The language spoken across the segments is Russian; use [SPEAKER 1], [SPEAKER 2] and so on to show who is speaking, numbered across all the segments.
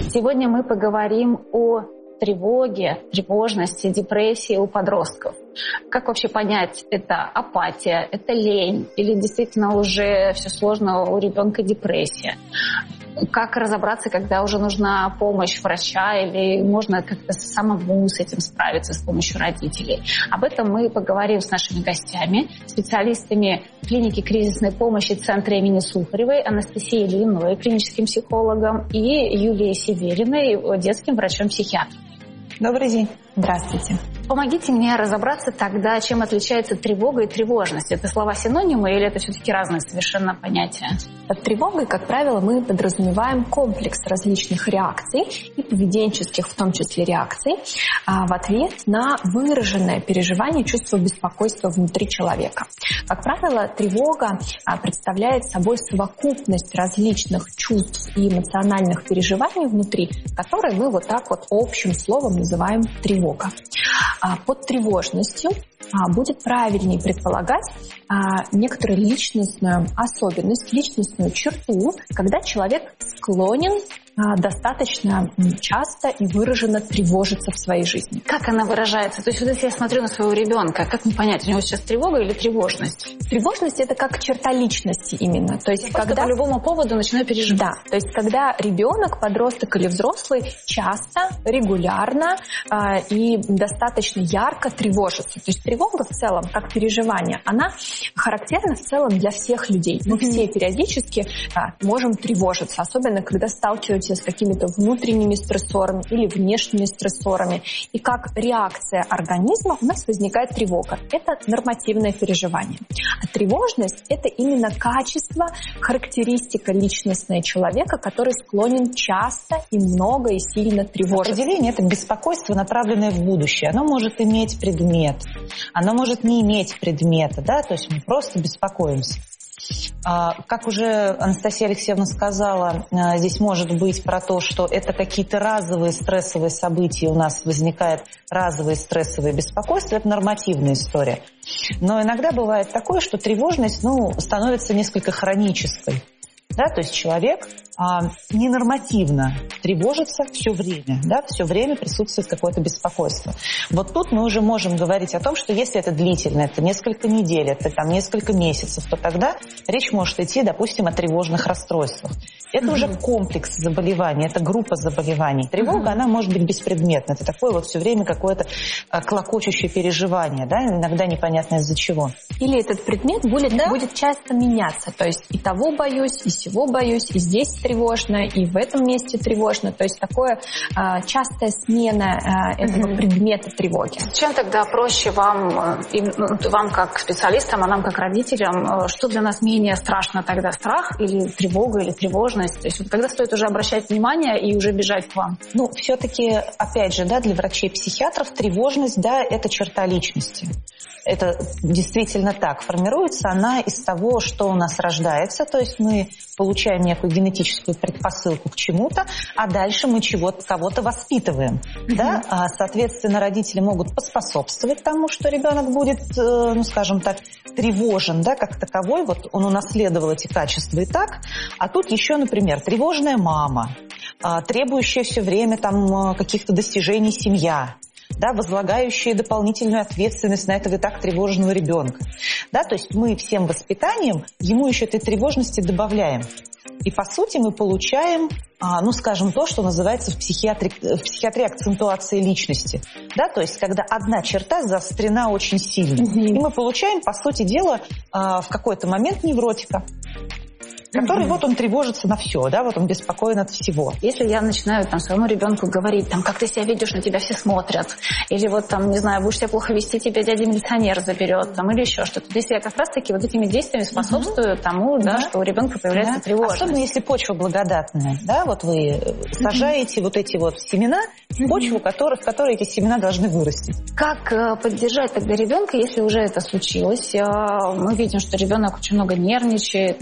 [SPEAKER 1] Сегодня мы поговорим о тревоге, тревожности, депрессии у подростков. Как вообще понять, это апатия, это лень или действительно уже все сложно, у ребенка депрессия? Как разобраться, когда уже нужна помощь врача или можно как-то самому с этим справиться с помощью родителей? Об этом мы поговорим с нашими гостями, специалистами клиники кризисной помощи Центра имени Сухаревой, Анастасией Ильиной, клиническим психологом, и Юлией Севериной, детским врачом-психиатром.
[SPEAKER 2] Добрый день.
[SPEAKER 1] Здравствуйте. Помогите мне разобраться тогда, чем отличается тревога и тревожность. Это слова-синонимы или это все-таки разные совершенно понятия?
[SPEAKER 3] Под тревогой, как правило, мы подразумеваем комплекс различных реакций и поведенческих, в том числе, реакций в ответ на выраженное переживание, чувство беспокойства внутри человека. Как правило, тревога представляет собой совокупность различных чувств и эмоциональных переживаний внутри, которые мы вот так вот общим словом называем тревога. Под тревожностью будет правильнее предполагать некоторую личностную особенность, личностную черту, когда человек склонен достаточно часто и выраженно тревожиться в своей жизни.
[SPEAKER 1] Как она выражается? То есть вот если я смотрю на своего ребенка, как мне понять, у него сейчас тревога или тревожность?
[SPEAKER 3] Тревожность — это как черта личности именно. То есть
[SPEAKER 1] я когда по любому поводу начинаю переживать.
[SPEAKER 3] Да, то есть когда ребенок, подросток или взрослый часто, регулярно и достаточно ярко тревожится. То есть тревога в целом, как переживание, она характерна в целом для всех людей. Мы все периодически можем тревожиться, особенно когда сталкиваемся с какими-то внутренними стрессорами или внешними стрессорами. И как реакция организма у нас возникает тревога. Это нормативное переживание. А тревожность — это именно качество, характеристика личностная человека, который склонен часто и много и сильно тревожиться.
[SPEAKER 2] Определение — это беспокойство, направленное в будущее. Оно может иметь предмет, оно может не иметь предмета, да, то есть мы просто беспокоимся. Как уже Анастасия Алексеевна сказала, здесь может быть про то, что это какие-то разовые стрессовые события, у нас возникает разовые стрессовые беспокойства, это нормативная история. Но иногда бывает такое, что тревожность становится несколько хронической. Да, то есть человек ненормативно тревожится все время, да, все время присутствует какое-то беспокойство. Вот тут мы уже можем говорить о том, что если это длительно, это несколько недель, это там несколько месяцев, то тогда речь может идти, допустим, о тревожных расстройствах. Это уже комплекс заболеваний, это группа заболеваний. Тревога, она может быть беспредметна, это такое вот все время какое-то клокочущее переживание, да, иногда непонятно из-за чего.
[SPEAKER 3] Или этот предмет будет часто меняться, то есть и того боюсь, и сего боюсь, и здесь тревожно, и в этом месте тревожно. То есть такое частая смена этого предмета тревоги.
[SPEAKER 1] Чем тогда проще вам как специалистам, а нам как родителям, что для нас менее страшно тогда? Страх или тревога, или тревожность? То есть вот когда стоит уже обращать внимание и уже бежать к вам?
[SPEAKER 2] Все-таки, опять же, да, для врачей-психиатров тревожность, да, это черта личности. Это действительно так. Формируется она из того, что у нас рождается, то есть мы получаем некую генетическую предпосылку к чему-то, а дальше мы кого-то воспитываем. Да? Соответственно, родители могут поспособствовать тому, что ребенок будет, скажем так, тревожен, да, как таковой. Вот он унаследовал эти качества и так. А тут еще, например, тревожная мама, требующая все время там каких-то достижений семья, да, возлагающие дополнительную ответственность на этого и так тревожного ребенка. Да, то есть мы всем воспитанием ему еще этой тревожности добавляем. И, по сути, мы получаем, скажем, то, что называется в психиатрии акцентуацией личности. Да, то есть когда одна черта заострена очень сильно. И мы получаем, по сути дела, в какой-то момент невротика, который вот он тревожится на все, да, вот он беспокоен от всего.
[SPEAKER 1] Если я начинаю своему ребенку говорить, как ты себя ведешь, на тебя все смотрят, или будешь себя плохо вести, тебя дядя милиционер заберет, или еще что-то. Если я как раз-таки вот этими действиями способствую тому, да, что у ребенка появляется тревожность.
[SPEAKER 2] Особенно если почва благодатная, да, вот вы сажаете вот эти вот семена в почву, в которой эти семена должны вырасти.
[SPEAKER 1] Как поддержать тогда ребенка, если уже это случилось? Мы видим, что ребенок очень много нервничает,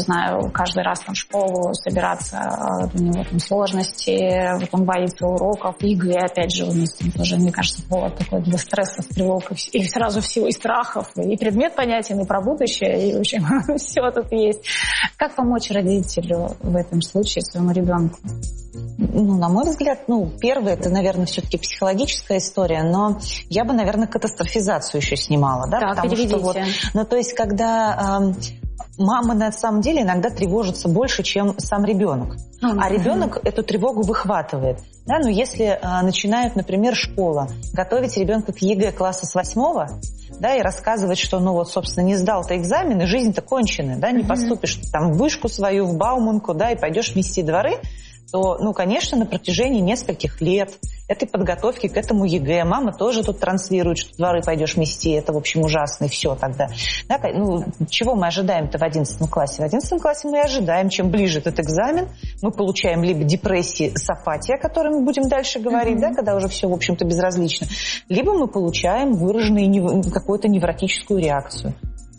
[SPEAKER 1] каждый раз в школу собираться, у него сложности, он боится уроков, игры, опять же, у нас тоже, мне кажется, повод такой для стрессов, тревог, и сразу всего, и страхов, и предмет понятен, и про будущее, и, в общем, все тут есть. Как помочь родителю в этом случае своему ребенку?
[SPEAKER 2] На мой взгляд, первое, это, наверное, все-таки психологическая история, но я бы, наверное, катастрофизацию еще снимала, да,
[SPEAKER 1] так,
[SPEAKER 2] потому
[SPEAKER 1] переведите.
[SPEAKER 2] что то есть, когда мамы на самом деле иногда тревожатся больше, чем сам ребенок, а ребенок эту тревогу выхватывает, да, если начинают, например, школа готовить ребенка к ЕГЭ класса с 8-го, да, и рассказывать, что, собственно, не сдал ты экзамены, жизнь-то конченая, да, не поступишь там в вышку свою, в Бауманку, да, и пойдешь мести дворы, то, конечно, на протяжении нескольких лет этой подготовки к этому ЕГЭ мама тоже тут транслирует, что дворы пойдешь мести, это, в общем, ужасно, и все тогда. Да, чего мы ожидаем-то в 11 классе? В 11 классе мы ожидаем, чем ближе этот экзамен, мы получаем либо депрессии с апатией, о которой мы будем дальше говорить, да, когда уже все, в общем-то, безразлично, либо мы получаем выраженную какую-то невротическую реакцию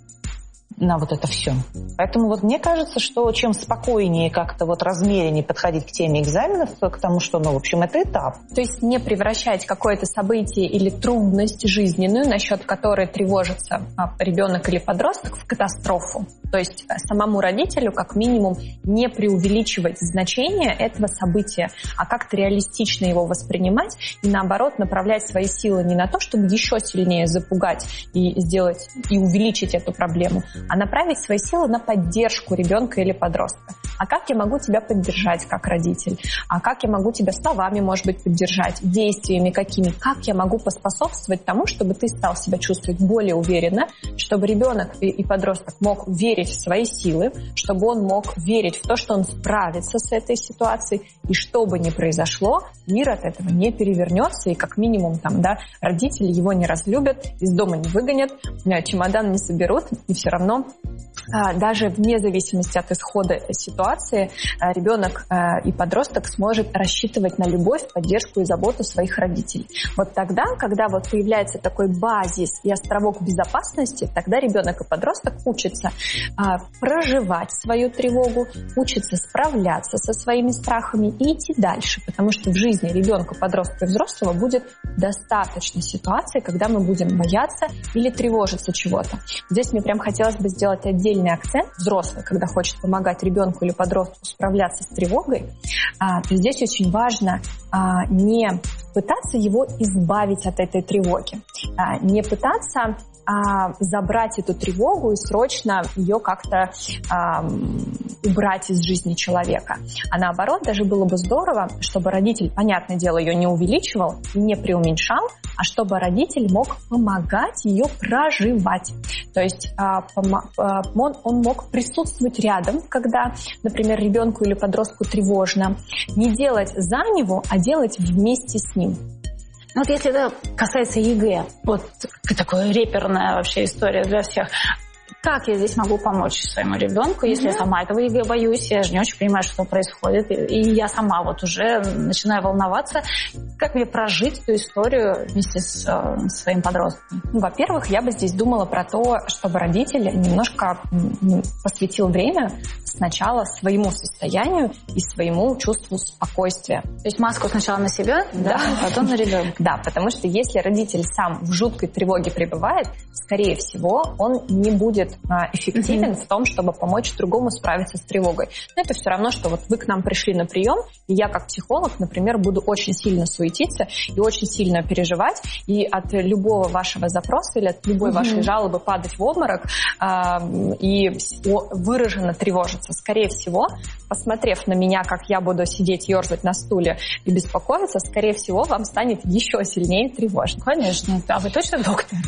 [SPEAKER 2] на вот это все. Поэтому мне кажется, что чем спокойнее как-то размереннее подходить к теме экзаменов, к тому, что, в общем, это этап.
[SPEAKER 3] То есть не превращать какое-то событие или трудность жизненную, насчет которой тревожится ребенок или подросток, в катастрофу. То есть самому родителю, как минимум, не преувеличивать значение этого события, а как-то реалистично его воспринимать и, наоборот, направлять свои силы не на то, чтобы еще сильнее запугать и сделать, и увеличить эту проблему, а направить свои силы на поддержку ребенка или подростка. А как я могу тебя поддержать как родитель? А как я могу тебя словами, может быть, поддержать? Действиями какими? Как я могу поспособствовать тому, чтобы ты стал себя чувствовать более уверенно, чтобы ребенок и подросток мог верить в свои силы, чтобы он мог верить в то, что он справится с этой ситуацией, и что бы ни произошло, мир от этого не перевернется, и как минимум родители его не разлюбят, из дома не выгонят, чемодан не соберут, и все равно даже вне зависимости от исхода ситуации ребенок и подросток сможет рассчитывать на любовь, поддержку и заботу своих родителей. Вот тогда, когда появляется такой базис и островок безопасности, тогда ребенок и подросток учатся проживать свою тревогу, учатся справляться со своими страхами и идти дальше, потому что в жизни ребенка, подростка и взрослого будет достаточно ситуаций, когда мы будем бояться или тревожиться чего-то. Здесь мне прям хотелось бы сделать отдельный акцент. Взрослый, когда хочет помогать ребенку или подростку справляться с тревогой, то здесь очень важно не пытаться его избавить от этой тревоги, не пытаться забрать эту тревогу и срочно ее как-то убрать из жизни человека. А наоборот, даже было бы здорово, чтобы родитель, понятное дело, ее не увеличивал и не преуменьшал, а чтобы родитель мог помогать ее проживать. То есть он мог присутствовать рядом, когда, например, ребенку или подростку тревожно, не делать за него, а делать вместе с ним.
[SPEAKER 1] Если это касается ЕГЭ, такая реперная вообще история для всех. Как я здесь могу помочь своему ребенку, если я сама этого ЕГЭ боюсь, я же не очень понимаю, что происходит, и я сама уже начинаю волноваться, как мне прожить эту историю вместе с своим подростком?
[SPEAKER 3] Во-первых, я бы здесь думала про то, чтобы родитель немножко посвятил время сначала своему состоянию и своему чувству спокойствия.
[SPEAKER 1] То есть маску сначала на себя, потом на ребенка.
[SPEAKER 3] Да, потому что если родитель сам в жуткой тревоге пребывает, скорее всего, он не будет эффективен в том, чтобы помочь другому справиться с тревогой. Но это все равно, что вы к нам пришли на прием, и я как психолог, например, буду очень сильно суетиться и очень сильно переживать, и от любого вашего запроса или от любой вашей жалобы падать в обморок и выраженно тревожиться. Скорее всего, посмотрев на меня, как я буду сидеть, ерзать на стуле и беспокоиться, скорее всего, вам станет еще сильнее тревожно.
[SPEAKER 1] Конечно. А вы точно доктор?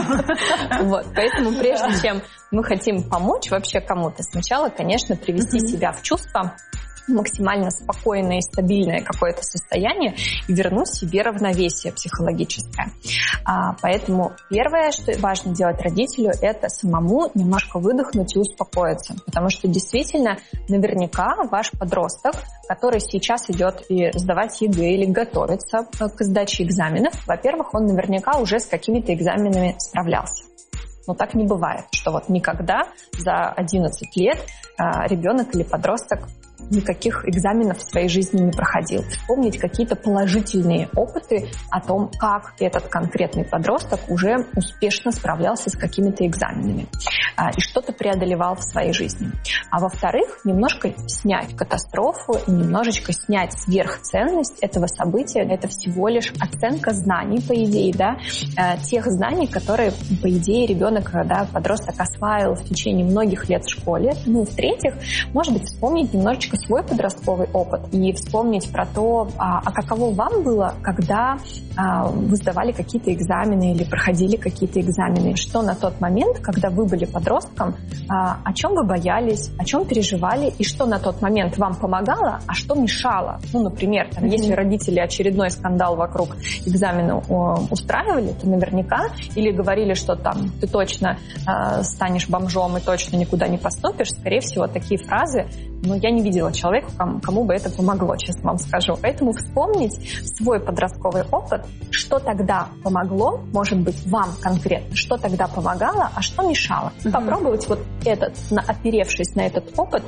[SPEAKER 3] Поэтому прежде чем мы хотим помочь вообще кому-то, сначала, конечно, привести себя в чувство, максимально спокойное и стабильное какое-то состояние и вернуть себе равновесие психологическое. Поэтому первое, что важно делать родителю, это самому немножко выдохнуть и успокоиться. Потому что действительно, наверняка ваш подросток, который сейчас идет и сдавать ЕГЭ или готовится к сдаче экзаменов, во-первых, он наверняка уже с какими-то экзаменами справлялся. Но так не бывает, что никогда за 11 лет ребенок или подросток никаких экзаменов в своей жизни не проходил. Вспомнить какие-то положительные опыты о том, как этот конкретный подросток уже успешно справлялся с какими-то экзаменами и что-то преодолевал в своей жизни. А во-вторых, немножко снять катастрофу, немножечко снять сверхценность этого события. Это всего лишь оценка знаний, по идее, да, тех знаний, которые, по идее, ребенок, да, подросток осваивал в течение многих лет в школе. Ну и в-третьих, может быть, вспомнить немножечко свой подростковый опыт и вспомнить про то, каково вам было, когда вы сдавали какие-то экзамены или проходили какие-то экзамены. Что на тот момент, когда вы были подростком, о чем вы боялись, о чем переживали, и что на тот момент вам помогало, а что мешало. Ну, например, там, если родители очередной скандал вокруг экзамена устраивали, то наверняка или говорили, что там ты точно станешь бомжом и точно никуда не поступишь, скорее всего, такие фразы, но я не видела человека, кому бы это помогло, честно вам скажу. Поэтому вспомнить свой подростковый опыт, что тогда помогло, может быть, вам конкретно, что тогда помогало, а что мешало. Попробовать вот этот, оперевшись на этот опыт,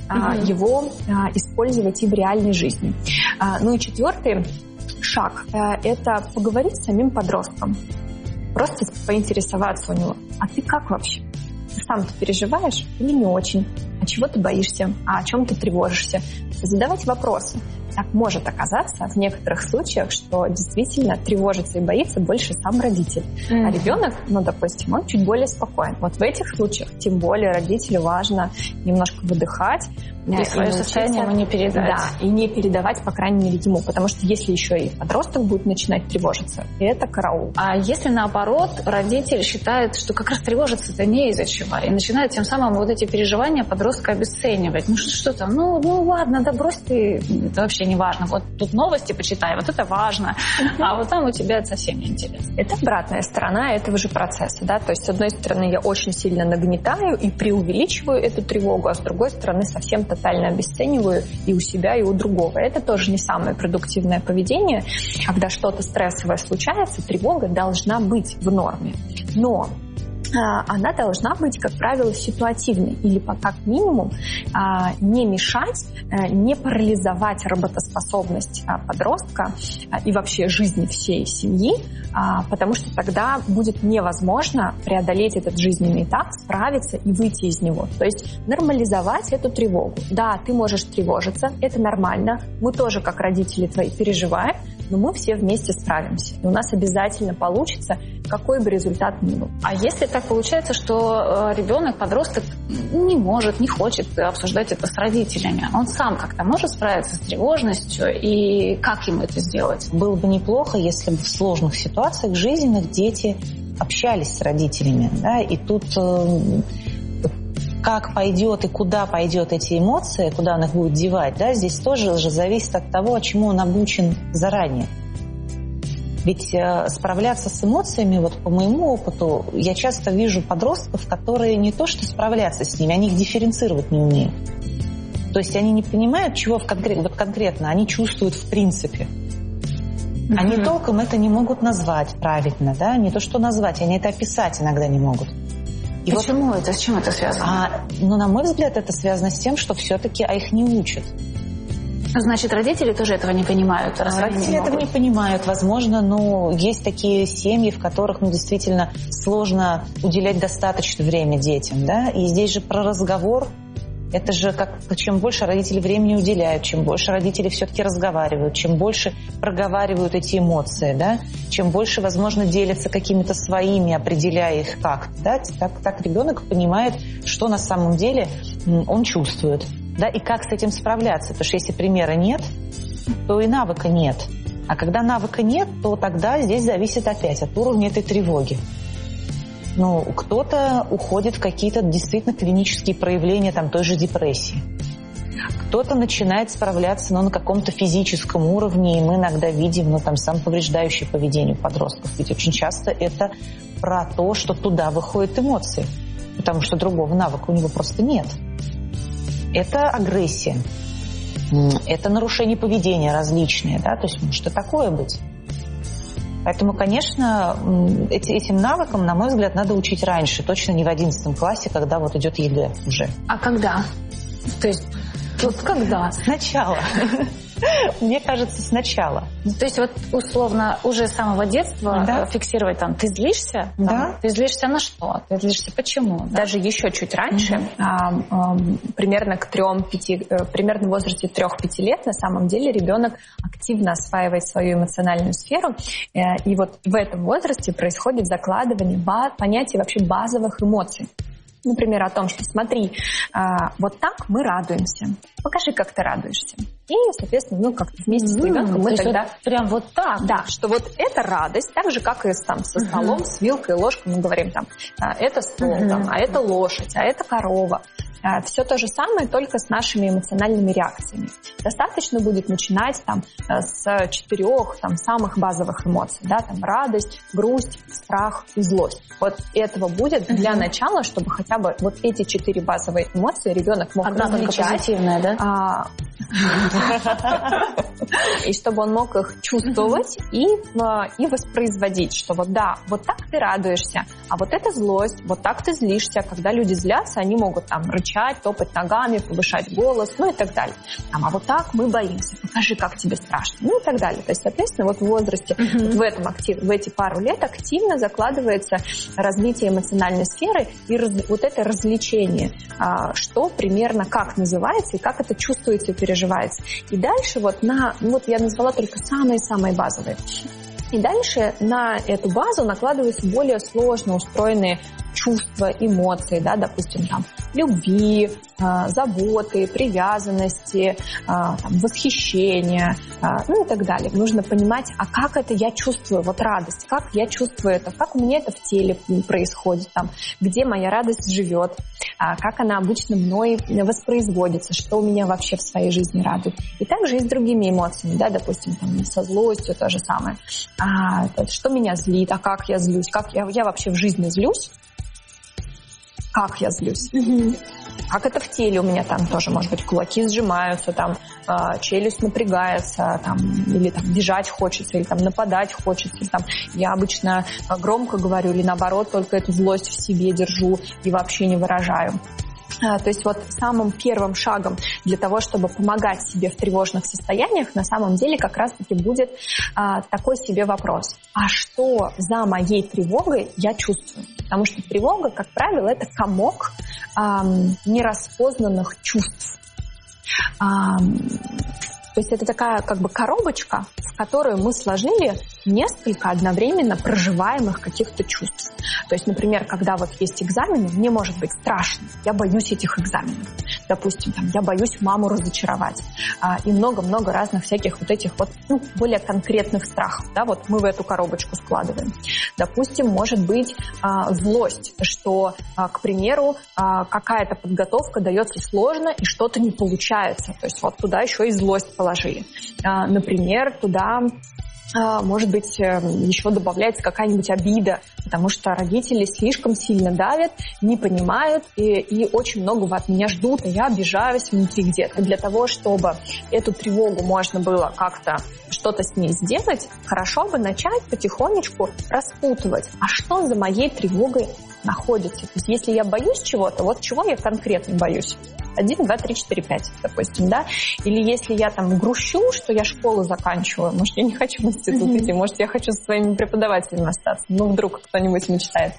[SPEAKER 3] его использовать и в реальной жизни. Ну и четвертый шаг – это поговорить с самим подростком. Просто поинтересоваться у него. А ты как вообще? Ты сам-то переживаешь или не очень? А чего ты боишься? А о чем ты тревожишься? Задавать вопросы. Так может оказаться в некоторых случаях, что действительно тревожится и боится больше сам родитель. А ребенок, ну, допустим, он чуть более спокоен. Вот в этих случаях тем более родителю важно немножко выдыхать.
[SPEAKER 1] И свое состояние ему не передать.
[SPEAKER 3] Да, и не передавать, по крайней мере, ему. Потому что если еще и подросток будет начинать тревожиться, это караул.
[SPEAKER 1] А если наоборот, родитель считает, что как раз тревожиться-то не из-за чего, и начинает тем самым вот эти переживания подростка обесценивать. Ну что там, ну ладно, да брось ты, это вообще не важно. Вот тут новости почитай, вот это важно, а вот там у тебя это совсем не интересно.
[SPEAKER 3] Это обратная сторона этого же процесса, да, то есть с одной стороны я очень сильно нагнетаю и преувеличиваю эту тревогу, а с другой стороны совсем тотально обесцениваю и у себя, и у другого. Это тоже не самое продуктивное поведение. Когда что-то стрессовое случается, тревога должна быть в норме. Но она должна быть, как правило, ситуативной или, как минимум, не мешать, не парализовать работоспособность подростка и вообще жизни всей семьи, потому что тогда будет невозможно преодолеть этот жизненный этап, справиться и выйти из него. То есть нормализовать эту тревогу. Да, ты можешь тревожиться, это нормально, мы тоже, как родители твои, переживаем, но мы все вместе справимся. И у нас обязательно получится, какой бы результат ни был.
[SPEAKER 1] А если так получается, что ребенок, подросток не может, не хочет обсуждать это с родителями, он сам как-то может справиться с тревожностью, и как ему это сделать?
[SPEAKER 2] Было бы неплохо, если бы в сложных ситуациях жизненных дети общались с родителями, да, и тут как пойдет и куда пойдет эти эмоции, куда он их будет девать, да, здесь тоже же зависит от того, чему он обучен заранее. Ведь справляться с эмоциями, вот по моему опыту, я часто вижу подростков, которые не то что справляться с ними, они их дифференцировать не умеют. То есть они не понимают, чего вот конкретно, они чувствуют в принципе. Они толком это не могут назвать правильно, да, не то что назвать, они это описать иногда не могут.
[SPEAKER 1] И почему вот, это? С чем это связано?
[SPEAKER 2] Ну, на мой взгляд, это связано с тем, что все-таки их не учат.
[SPEAKER 1] Значит, родители тоже этого не понимают?
[SPEAKER 2] Родители этого не понимают, возможно, но есть такие семьи, в которых, действительно сложно уделять достаточно времени детям, да, и здесь же про разговор. Это же чем больше родители времени уделяют, чем больше родители все-таки разговаривают, чем больше проговаривают эти эмоции, да, чем больше, возможно, делятся какими-то своими, определяя их как-то, да, так ребенок понимает, что на самом деле он чувствует, да, и как с этим справляться. Потому что если примера нет, то и навыка нет. А когда навыка нет, то тогда здесь зависит опять от уровня этой тревоги. Ну, кто-то уходит в какие-то действительно клинические проявления той же депрессии. Кто-то начинает справляться, на каком-то физическом уровне, и мы иногда видим, самоповреждающее поведение подростков. Ведь очень часто это про то, что туда выходят эмоции, потому что другого навыка у него просто нет. Это агрессия, это нарушение поведения различные, да, то есть может и такое быть. Поэтому, конечно, этим навыкам, на мой взгляд, надо учить раньше, точно не в 11 классе, когда идет ЕГЭ уже.
[SPEAKER 1] А когда? То есть Вот когда?
[SPEAKER 2] Сначала. Мне кажется, сначала.
[SPEAKER 1] То есть вот условно уже с самого детства фиксировать там, ты злишься?
[SPEAKER 2] Да.
[SPEAKER 1] Ты злишься на что? Ты злишься почему?
[SPEAKER 3] Даже еще чуть раньше, примерно примерно в возрасте 3-5 лет, на самом деле ребенок активно осваивает свою эмоциональную сферу. И вот в этом возрасте происходит закладывание понятия вообще базовых эмоций. Например, о том, что смотри, вот так мы радуемся. Покажи, как ты радуешься. И, соответственно, как-то вместе с ребенком мы тогда...
[SPEAKER 1] Прям вот так?
[SPEAKER 3] Да, что вот это радость, так же, как и со столом, с вилкой и ложкой мы говорим там, это стол, а это лошадь, а это корова. Все то же самое, только с нашими эмоциональными реакциями. Достаточно будет начинать с 4 самых базовых эмоций. Да, радость, грусть, страх и злость. Вот этого будет для начала, чтобы хотя бы вот эти 4 базовые эмоции ребенок мог различать.
[SPEAKER 1] Позитивная, да?
[SPEAKER 3] И чтобы он мог их чувствовать и воспроизводить, что вот так ты радуешься, а вот это злость, вот так ты злишься. Когда люди злятся, они могут рычать, топать ногами, повышать голос, и так далее. А вот так мы боимся. Покажи, как тебе страшно. И так далее. То есть, соответственно, вот в возрасте, в эти пару лет активно закладывается развитие эмоциональной сферы и вот это развлечение, что примерно как называется и как это чувствуется и переживается. И дальше я назвала только самые-самые базовые. И дальше на эту базу накладываются более сложно устроенные чувства, эмоции, да, допустим, любви, заботы, привязанности, восхищения, и так далее. Нужно понимать, а как это я чувствую, вот радость, как я чувствую это, как у меня это в теле происходит, где моя радость живет, как она обычно мной воспроизводится, что меня вообще в своей жизни радует. И также и с другими эмоциями, да, допустим, со злостью то же самое. Что меня злит, а как я злюсь, как я вообще в жизни злюсь, как я злюсь. Как это в теле у меня тоже, может быть, кулаки сжимаются, челюсть напрягается, или бежать хочется, или нападать хочется. Или, я обычно громко говорю, или наоборот, только эту злость в себе держу и вообще не выражаю. То есть вот самым первым шагом для того, чтобы помогать себе в тревожных состояниях, на самом деле как раз-таки будет такой себе вопрос. А что за моей тревогой я чувствую? Потому что тревога, как правило, это комок нераспознанных чувств. То есть это такая коробочка, в которую мы сложили несколько одновременно проживаемых каких-то чувств. То есть, например, когда есть экзамены, мне может быть страшно, я боюсь этих экзаменов. Допустим, я боюсь маму разочаровать. И много-много разных всяких этих более конкретных страхов. Да, мы в эту коробочку складываем. Допустим, может быть злость, что, к примеру, какая-то подготовка дается сложно и что-то не получается. То есть туда еще и злость положили. Например, туда может быть, еще добавляется какая-нибудь обида, потому что родители слишком сильно давят, не понимают и очень многого от меня ждут, и я обижаюсь внутри где-то. Для того, чтобы эту тревогу можно было как-то что-то с ней сделать, хорошо бы начать потихонечку распутывать, а что за моей тревогой находится. То есть если я боюсь чего-то, чего я конкретно боюсь? 1, 2, 3, 4, 5, допустим, да? Или если я грущу, что я школу заканчиваю, может, я не хочу в институт идти, может, я хочу со своими преподавателями остаться, вдруг кто-нибудь мечтает.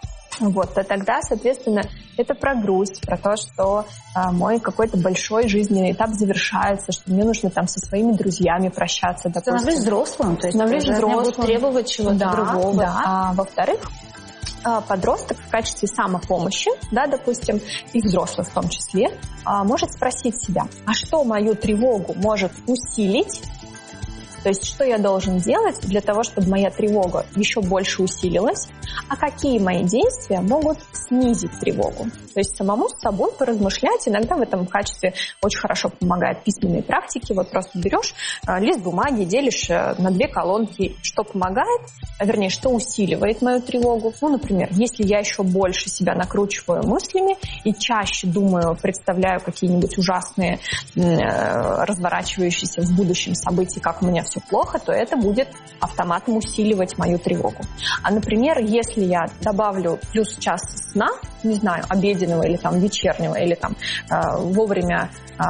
[SPEAKER 3] А тогда, соответственно, это про грусть, про то, что мой какой-то большой жизненный этап завершается, что мне нужно со своими друзьями прощаться, допустим.
[SPEAKER 1] Становлюсь взрослым, то есть
[SPEAKER 3] буду
[SPEAKER 1] требовать чего-то другого.
[SPEAKER 3] Да. А во-вторых, подросток в качестве самопомощи, да, допустим, и взрослый в том числе, может спросить себя, а что мою тревогу может усилить? То есть что я должен делать для того, чтобы моя тревога еще больше усилилась, а какие мои действия могут снизить тревогу. То есть самому с собой поразмышлять. Иногда в этом качестве очень хорошо помогают письменные практики. Просто берешь лист бумаги, делишь на 2 колонки, что помогает, вернее, что усиливает мою тревогу. Например, если я еще больше себя накручиваю мыслями и чаще думаю, представляю какие-нибудь ужасные, разворачивающиеся в будущем события, как у меня все все плохо, то это будет автоматом усиливать мою тревогу. А, например, если я добавлю плюс час сна, не знаю, обеденного или там вечернего, или там вовремя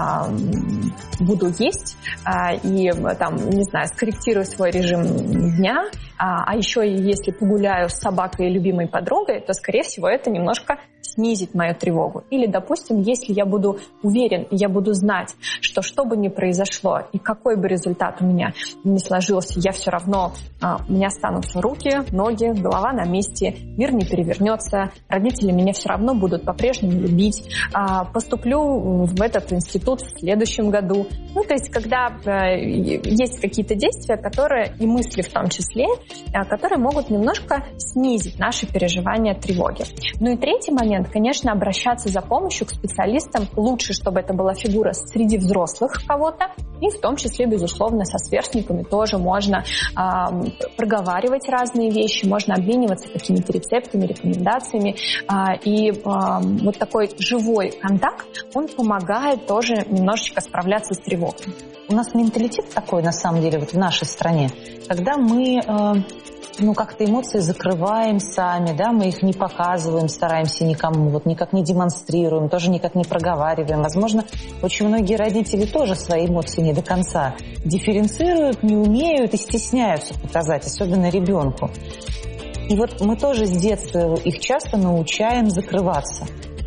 [SPEAKER 3] буду есть и там, не знаю, скорректирую свой режим дня, а еще и если погуляю с собакой и любимой подругой, то, скорее всего, это немножко снизит мою тревогу. Или, допустим, если я буду уверен, я буду знать, что бы ни произошло, и какой бы результат у меня ни сложился, я все равно, у меня останутся руки, ноги, голова на месте, мир не перевернется, родители меня все равно будут по-прежнему любить, поступлю в этот институт в следующем году. Ну, то есть, когда есть какие-то действия, которые, и мысли в том числе, которые могут немножко снизить наши переживания тревоги. Ну и третий момент, конечно, обращаться за помощью к специалистам. Лучше, чтобы это была фигура среди взрослых кого-то, и в том числе, безусловно, со сверстниками тоже можно проговаривать разные вещи, можно обмениваться какими-то рецептами, рекомендациями. И вот такой живой контакт, он помогает тоже немножечко справляться с тревогой.
[SPEAKER 2] У нас менталитет такой, на самом деле, вот в нашей стране, когда мы как-то эмоции закрываем сами, да, мы их не показываем, стараемся никому, вот никак не демонстрируем, тоже никак не проговариваем. Возможно, очень многие родители тоже свои эмоции не до конца дифференцируют, не умеют и стесняются показать, особенно ребенку. И вот мы тоже с детства их часто научаем закрываться.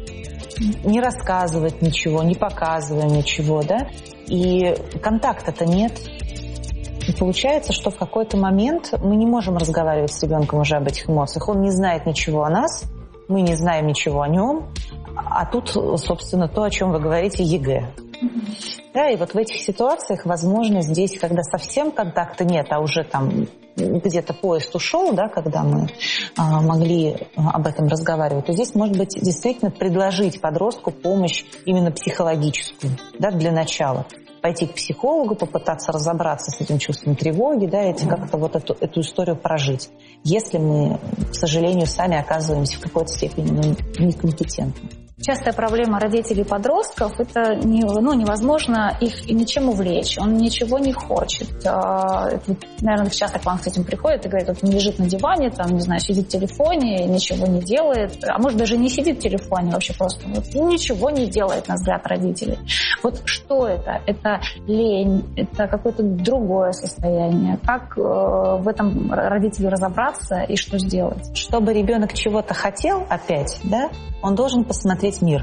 [SPEAKER 2] Не рассказывать ничего, не показывая ничего, да, и контакта-то нет. И получается, что в какой-то момент мы не можем разговаривать с ребенком уже об этих эмоциях. Он не знает ничего о нас, мы не знаем ничего о нем, а тут, собственно, то, о чем вы говорите, ЕГЭ. Да, и вот в этих ситуациях, возможно, здесь, когда совсем контакта нет, а уже там где-то поезд ушел, да, когда мы могли об этом разговаривать, то здесь, может быть, действительно предложить подростку помощь именно психологическую, да, для начала. Пойти к психологу, попытаться разобраться с этим чувством тревоги, да, и как-то вот эту историю прожить. Если мы, к сожалению, сами оказываемся в какой-то степени некомпетентны.
[SPEAKER 1] Частая проблема родителей и подростков – это невозможно их ничем увлечь, он ничего не хочет. Наверное, часто к вам с этим приходит и говорит, вот он лежит на диване, там, не знаю, сидит в телефоне, ничего не делает, а может даже не сидит в телефоне, вообще просто ничего не делает, на взгляд родителей. Вот что это? Это лень, это какое-то другое состояние. Как в этом родителю разобраться и что сделать?
[SPEAKER 2] Чтобы ребенок чего-то хотел опять, да, он должен посмотреть мир.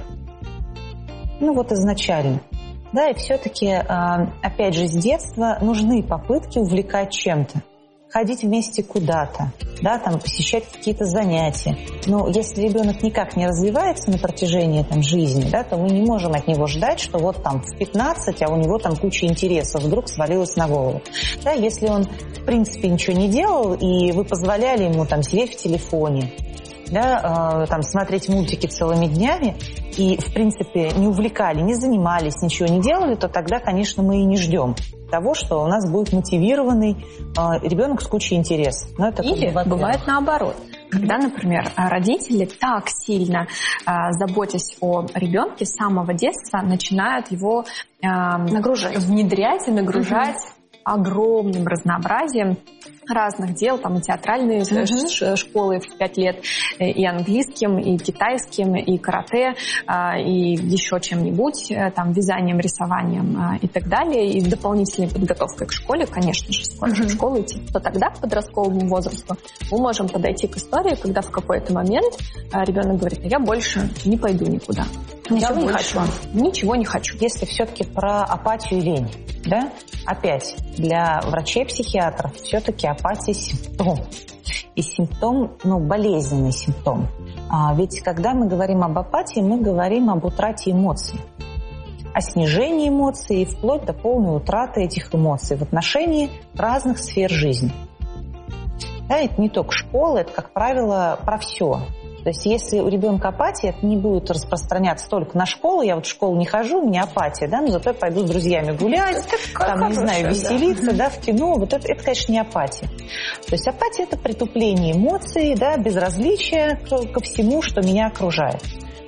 [SPEAKER 2] Ну вот изначально. Да, и все-таки, опять же, с детства нужны попытки увлекать чем-то. Ходить вместе куда-то, да, там, посещать какие-то занятия. Но если ребенок никак не развивается на протяжении там, жизни, да, то мы не можем от него ждать, что вот там в 15, а у него там куча интересов вдруг свалилась на голову. Да, если он, в принципе, ничего не делал, и вы позволяли ему там сидеть в телефоне, да, там, смотреть мультики целыми днями и, в принципе, не увлекали, не занимались, ничего не делали, то тогда, конечно, мы и не ждем того, что у нас будет мотивированный ребенок с кучей интересов. Но это
[SPEAKER 3] или бывает наоборот. Когда, например, родители так сильно, заботясь о ребенке, с самого детства начинают его внедрять и нагружать огромным разнообразием разных дел, там и театральные школы в 5 лет, и английским, и китайским, и карате, и еще чем-нибудь, там, вязанием, рисованием и так далее, и дополнительной подготовкой к школе, конечно же, сколько в школу идти, то тогда к подростковому возрасту мы можем подойти к истории, когда в какой-то момент ребенок говорит, я больше не пойду никуда.
[SPEAKER 1] Ничего не хочу.
[SPEAKER 2] Ничего не хочу. Если все-таки про апатию и лень, да, опять, для врачей-психиатров все-таки апатия – симптом. И симптом, болезненный симптом. Ведь когда мы говорим об апатии, мы говорим об утрате эмоций. О снижении эмоций и вплоть до полной утраты этих эмоций в отношении разных сфер жизни. Да, это не только школа, это, как правило, про все. То есть если у ребенка апатия, это не будет распространяться только на школу. Я вот в школу не хожу, у меня апатия, да, но зато я пойду с друзьями гулять, там, не знаю, веселиться, да, в кино. Вот это, конечно, не апатия. То есть апатия – это притупление эмоций, да, безразличие ко всему, что меня окружает.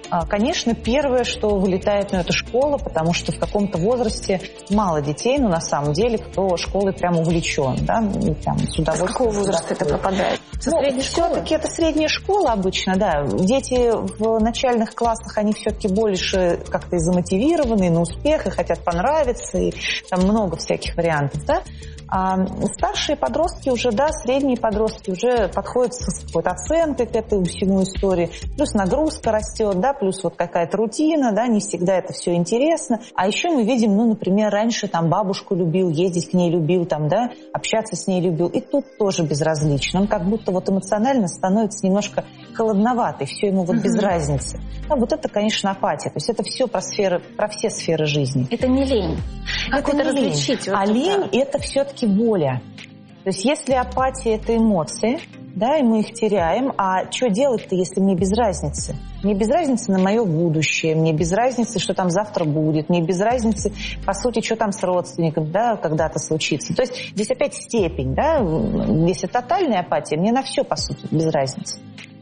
[SPEAKER 2] Конечно, первое, что вылетает, это школа, потому что в каком-то возрасте мало детей, но на самом деле, кто школой прям увлечен, да, и прям с удовольствием.
[SPEAKER 1] С какого возраста это попадает?
[SPEAKER 2] Все-таки это средняя школа обычно, да. Дети в начальных классах, они все-таки больше как-то и замотивированы, на успех, и хотят понравиться, и там много всяких вариантов, да. А старшие подростки уже, да, средние подростки уже подходят с какой-то оценкой к этой всему истории. Плюс нагрузка растет, да, плюс вот какая-то рутина, да, не всегда это все интересно. А еще мы видим, например, раньше там бабушку любил, ездить к ней любил, там, да, общаться с ней любил. И тут тоже безразлично. Он как будто вот эмоционально становится немножко холодноватый, все ему вот без разницы. А вот это, конечно, апатия. То есть это все про все сферы жизни.
[SPEAKER 1] Это не лень. Как это
[SPEAKER 2] не
[SPEAKER 1] различить?
[SPEAKER 2] Лень. Вот лень – это все-таки воля. То есть если апатия – это эмоции, да, и мы их теряем, а что делать-то, если мне без разницы? Мне без разницы на мое будущее, мне без разницы, что там завтра будет, мне без разницы, по сути, что там с родственником, да, когда-то случится. То есть здесь опять степень, да, если тотальная апатия, мне на все, по сути, без разницы.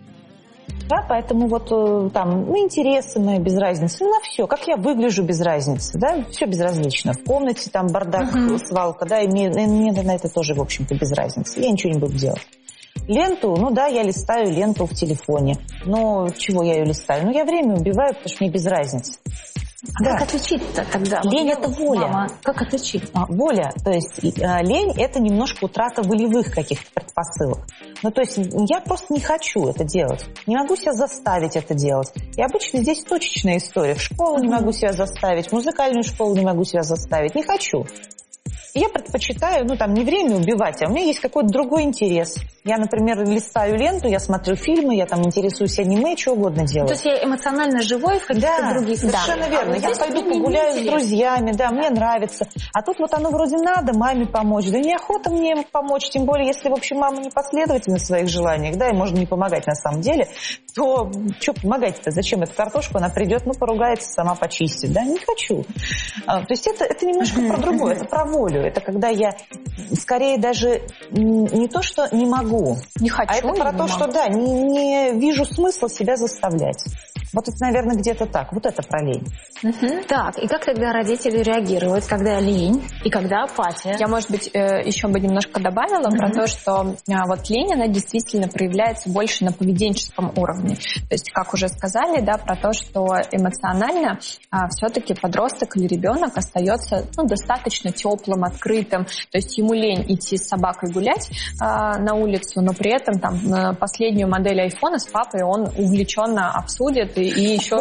[SPEAKER 2] Да, поэтому вот там, интересы мои без разницы, на все, как я выгляжу без разницы, да, все безразлично. В комнате там бардак, свалка, да, и мне на это тоже, в общем-то, без разницы. Я ничего не буду делать. Ленту, я листаю ленту в телефоне. Но чего я ее листаю? Я время убиваю, потому что мне без разницы.
[SPEAKER 1] Как отличить-то тогда?
[SPEAKER 2] Лень – это воля.
[SPEAKER 1] Мама, как отличить?
[SPEAKER 2] Воля, то есть лень – это немножко утрата волевых каких-то предпосылок. То есть я просто не хочу это делать. Не могу себя заставить это делать. И обычно здесь точечная история. В школу не могу себя заставить, в музыкальную школу не могу себя заставить. Не хочу. И я предпочитаю, не время убивать, а у меня есть какой-то другой интерес. Я, например, листаю ленту, я смотрю фильмы, я там интересуюсь аниме, что угодно делаю.
[SPEAKER 1] То есть я эмоционально живой в каких-то других сферах.
[SPEAKER 2] Совершенно верно. Я пойду погуляю с друзьями, да, мне нравится. А тут оно вроде надо маме помочь. Да неохота мне помочь, тем более, если, в общем, мама не последовательна в своих желаниях, да, и можно не помогать на самом деле, то что помогать-то? Зачем эту картошку? Она придет, поругается, сама почистит. Да, не хочу. То есть это немножко про другое, это про волю. Это когда я скорее даже не то, что не могу,
[SPEAKER 3] не хочу,
[SPEAKER 2] а это про то, что не вижу смысла себя заставлять. Вот это, наверное, где-то так. Вот это про лень.
[SPEAKER 1] Так, и как тогда родители реагируют, когда лень и когда апатия?
[SPEAKER 3] Я, может быть, еще бы немножко добавила про то, что вот лень, она действительно проявляется больше на поведенческом уровне. То есть, как уже сказали, да, про то, что эмоционально все-таки подросток или ребенок остается достаточно теплым, открытым. То есть ему лень идти с собакой гулять на улицу, но при этом там последнюю модель айфона с папой он увлеченно обсудит и еще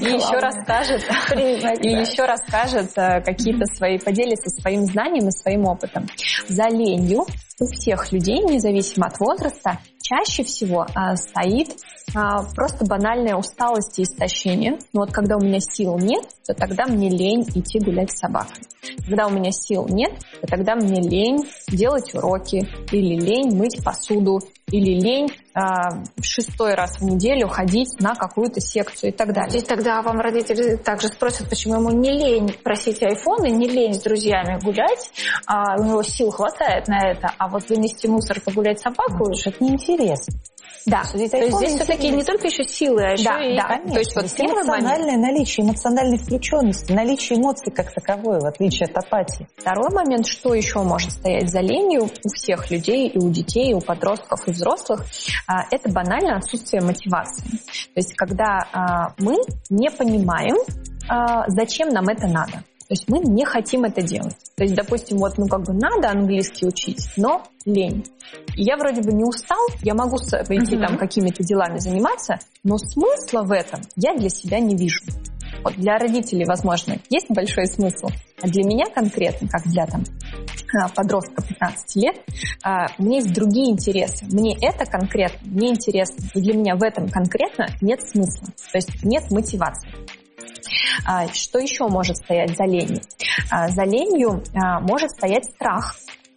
[SPEAKER 3] расскажет какие-то свои, поделится своим знанием и своим опытом. За ленью у всех людей, независимо от возраста, чаще всего стоит просто банальная усталость и истощение. Вот когда у меня сил нет, то тогда мне лень идти гулять с собакой. Когда у меня сил нет, то тогда мне лень делать уроки, или лень мыть посуду, или лень 6-й раз в неделю ходить на какую-то секцию и так далее.
[SPEAKER 1] И тогда вам родители также спросят, почему ему не лень просить айфон и не лень с друзьями гулять, у него сил хватает на это, а вот вынести мусор, погулять с собакой,
[SPEAKER 2] это неинтересно.
[SPEAKER 1] Да, то есть здесь все-таки не только еще силы, а еще и...
[SPEAKER 2] Конечно. То есть вот эмоциональное наличие, эмоциональной включенности, наличие эмоций как таковое, в отличие от апатии.
[SPEAKER 3] Второй момент, что еще может стоять за ленью у всех людей, и у детей, и у подростков, и взрослых, это банально отсутствие мотивации. То есть когда мы не понимаем, зачем нам это надо. То есть мы не хотим это делать. То есть, допустим, надо английский учить, но лень. И я вроде бы не устал, я могу пойти там какими-то делами заниматься, но смысла в этом я для себя не вижу. Вот для родителей, возможно, есть большой смысл, а для меня конкретно, как для подростка 15 лет, у меня есть другие интересы. Мне это конкретно не интересно, и для меня в этом конкретно нет смысла, то есть нет мотивации. Что еще может стоять за ленью? За ленью может стоять страх.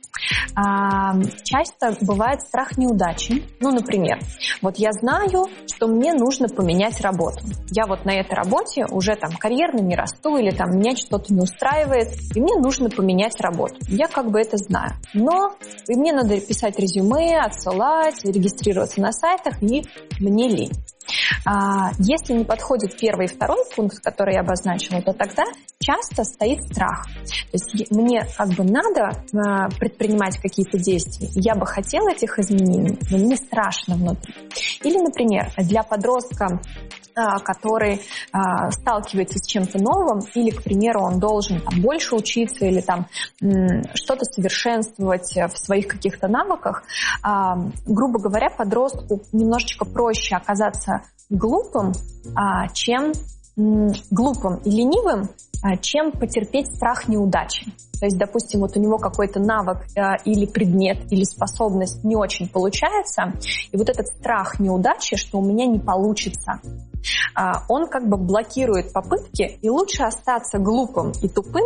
[SPEAKER 3] Часто бывает страх неудачи. Например, вот я знаю, что мне нужно поменять работу. Я вот на этой работе уже там карьерно не расту или там меня что-то не устраивает, и мне нужно поменять работу. Я это знаю. Но мне надо писать резюме, отсылать, регистрироваться на сайтах, и мне лень. Если не подходит первый и второй пункт, который я обозначила, то тогда часто стоит страх. То есть мне как бы надо предпринимать какие-то действия, я бы хотела этих изменений, но мне страшно внутри. Или, например, для подростка, который сталкивается с чем-то новым, или, к примеру, он должен там больше учиться или там что-то совершенствовать в своих каких-то навыках, грубо говоря, подростку немножечко проще оказаться глупым и ленивым, чем потерпеть страх неудачи. То есть, допустим, вот у него какой-то навык или предмет, или способность не очень получается, и вот этот страх неудачи, что у меня не получится, он как бы блокирует попытки, и лучше остаться глупым и тупым,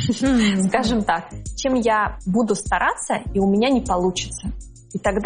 [SPEAKER 3] скажем так, чем я буду стараться, и у меня не получится. И тогда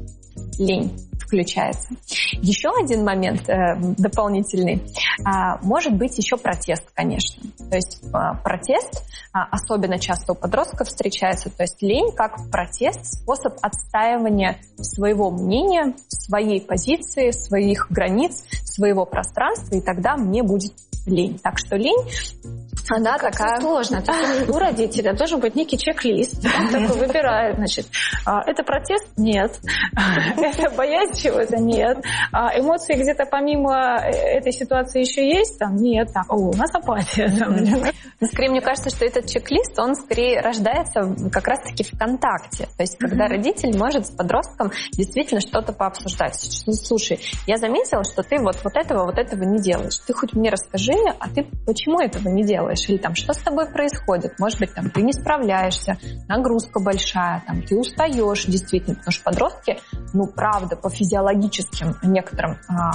[SPEAKER 3] лень включается. Еще один момент дополнительный. Может быть еще протест, конечно. То есть протест особенно часто у подростков встречается. То есть лень как протест, способ отстаивания своего мнения, своей позиции, своих границ, своего пространства, и тогда мне будет лень. Так что лень, она такая...
[SPEAKER 1] сложно. У родителя должен быть некий чек-лист. Он такой выбирает, значит, это протест? Нет. Это боязнь чего-то? Нет. Эмоции где-то помимо этой ситуации еще есть? Там нет. Так, у нас апатия.
[SPEAKER 3] Скорее, мне кажется, что этот чек-лист, он скорее рождается как раз-таки в контакте. То есть, когда родитель может с подростком действительно что-то пообсуждать. Слушай, я заметила, что ты вот этого не делаешь. Ты хоть мне расскажи, а ты почему этого не делаешь? Или там, что с тобой происходит? Может быть, там, ты не справляешься, нагрузка большая, там, ты устаешь действительно, потому что подростки, правда, по физиологическим некоторым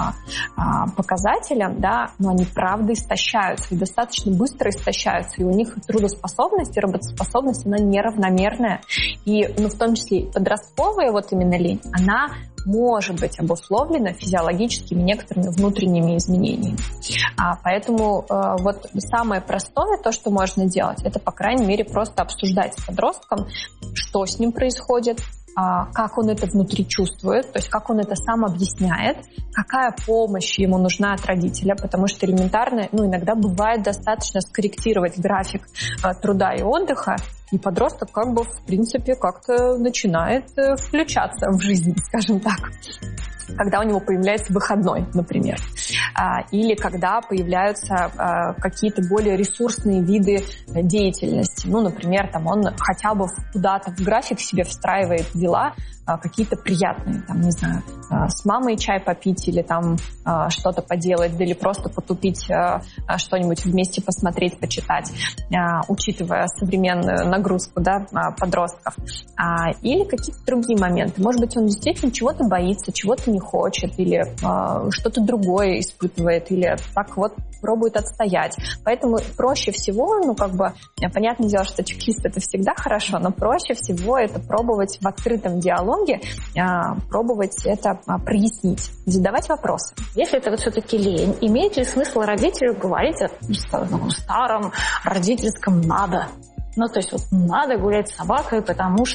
[SPEAKER 3] показателям, да, но они правда истощаются, и достаточно быстро истощаются, и у них трудоспособность и работоспособность, она неравномерная, и, в том числе и подростковая вот именно лень, она может быть обусловлена физиологическими некоторыми внутренними изменениями. Поэтому вот самое простое, то, что можно делать, это, по крайней мере, просто обсуждать с подростком, что с ним происходит, как он это внутри чувствует, то есть как он это сам объясняет, какая помощь ему нужна от родителя, потому что элементарно, иногда бывает достаточно скорректировать график труда и отдыха, и подросток как бы, в принципе, как-то начинает включаться в жизнь, скажем так. Когда у него появляется выходной, например, или когда появляются какие-то более ресурсные виды деятельности. Например, там он хотя бы куда-то в график себе встраивает дела какие-то приятные, там, не знаю, с мамой чай попить или там что-то поделать, или просто потупить, что-нибудь вместе посмотреть, почитать, учитывая современную нагрузку, да, подростков. Или какие-то другие моменты. Может быть, он действительно чего-то боится, чего-то не хочет, или что-то другое испытывает, или так вот пробует отстоять. Поэтому проще всего, понятное дело, что чек-лист это всегда хорошо, но проще всего это пробовать в открытом диалоге, пробовать это прояснить, задавать вопросы.
[SPEAKER 1] Если это вот все-таки лень, имеет ли смысл родителю говорить о старом родительском «надо»? То есть вот надо гулять с собакой, потому.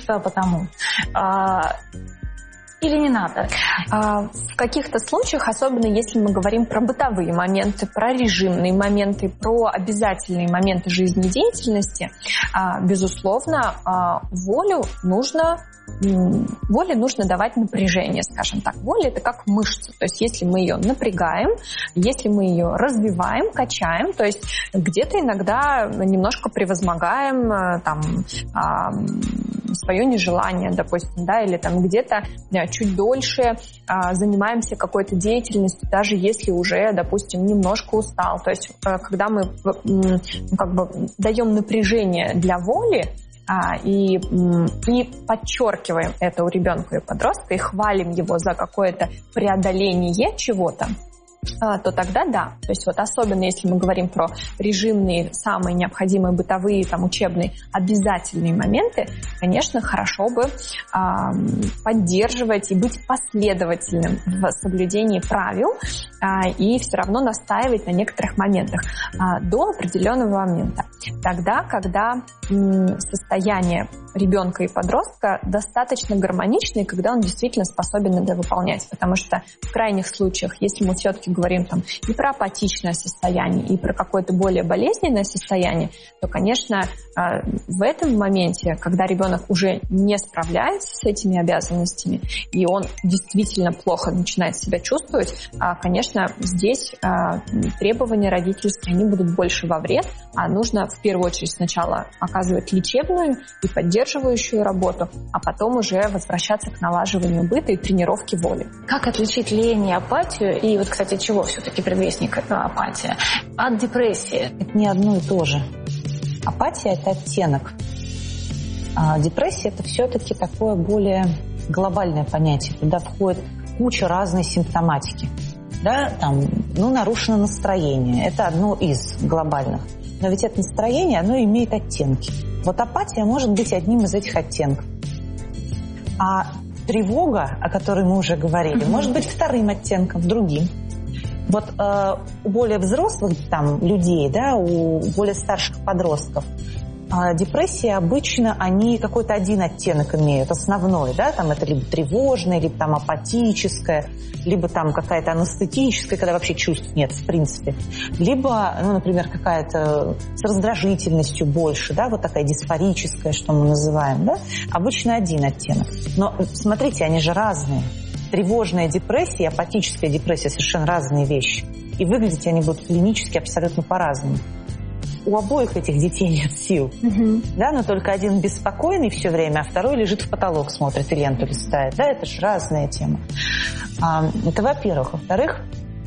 [SPEAKER 1] Или не надо?
[SPEAKER 3] В каких-то случаях, особенно если мы говорим про бытовые моменты, про режимные моменты, про обязательные моменты жизнедеятельности, безусловно, воле нужно давать напряжение, скажем так. Воля – это как мышца. То есть если мы ее напрягаем, если мы ее развиваем, качаем, то есть где-то иногда немножко превозмогаем свое нежелание, допустим, да, или там где-то чуть дольше занимаемся какой-то деятельностью, даже если уже, допустим, немножко устал. То есть когда мы даем напряжение для воли, и подчеркиваем это у ребенка и подростка, и хвалим его за какое-то преодоление чего-то, то тогда да. То есть вот особенно если мы говорим про режимные, самые необходимые бытовые, учебные, обязательные моменты, конечно, хорошо бы поддерживать и быть последовательным в соблюдении правил и все равно настаивать на некоторых моментах до определенного момента. Тогда, когда состояние ребенка и подростка достаточно гармоничный, когда он действительно способен это выполнять. Потому что в крайних случаях, если мы все-таки говорим там и про апатичное состояние, и про какое-то более болезненное состояние, то, конечно, в этом моменте, когда ребенок уже не справляется с этими обязанностями, и он действительно плохо начинает себя чувствовать, конечно, здесь требования родительские, они будут больше во вред, а нужно в первую очередь сначала оказывать лечебную и поддерживающую работу, а потом уже возвращаться к налаживанию быта и тренировке воли.
[SPEAKER 1] Как отличить лень и апатию, и вот, кстати, чего все-таки предвестник апатия, от депрессии?
[SPEAKER 2] Это не одно и то же. Апатия – это оттенок. А депрессия – это все-таки такое более глобальное понятие. Туда входит куча разной симптоматики. Да, там, нарушено настроение. Это одно из глобальных. Но ведь это настроение, оно имеет оттенки. Вот апатия может быть одним из этих оттенков. А тревога, о которой мы уже говорили, может быть вторым оттенком, другим. Вот у более взрослых там, людей, да, у более старших подростков, депрессии обычно они какой-то один оттенок имеют, основной, да, там это либо тревожное, либо там апатическое, либо там какая-то анестетическая, когда вообще чувств нет в принципе, либо, например, какая-то с раздражительностью больше, да, вот такая дисфорическая, что мы называем, да, обычно один оттенок. Но смотрите, они же разные. Тревожная депрессия и апатическая депрессия совершенно разные вещи. И выглядеть они будут клинически абсолютно по-разному. У обоих этих детей нет сил. Да, но только один беспокойный все время, а второй лежит в потолок, смотрит и ленту листает. Да, это же разная тема. Это во-первых. Во-вторых,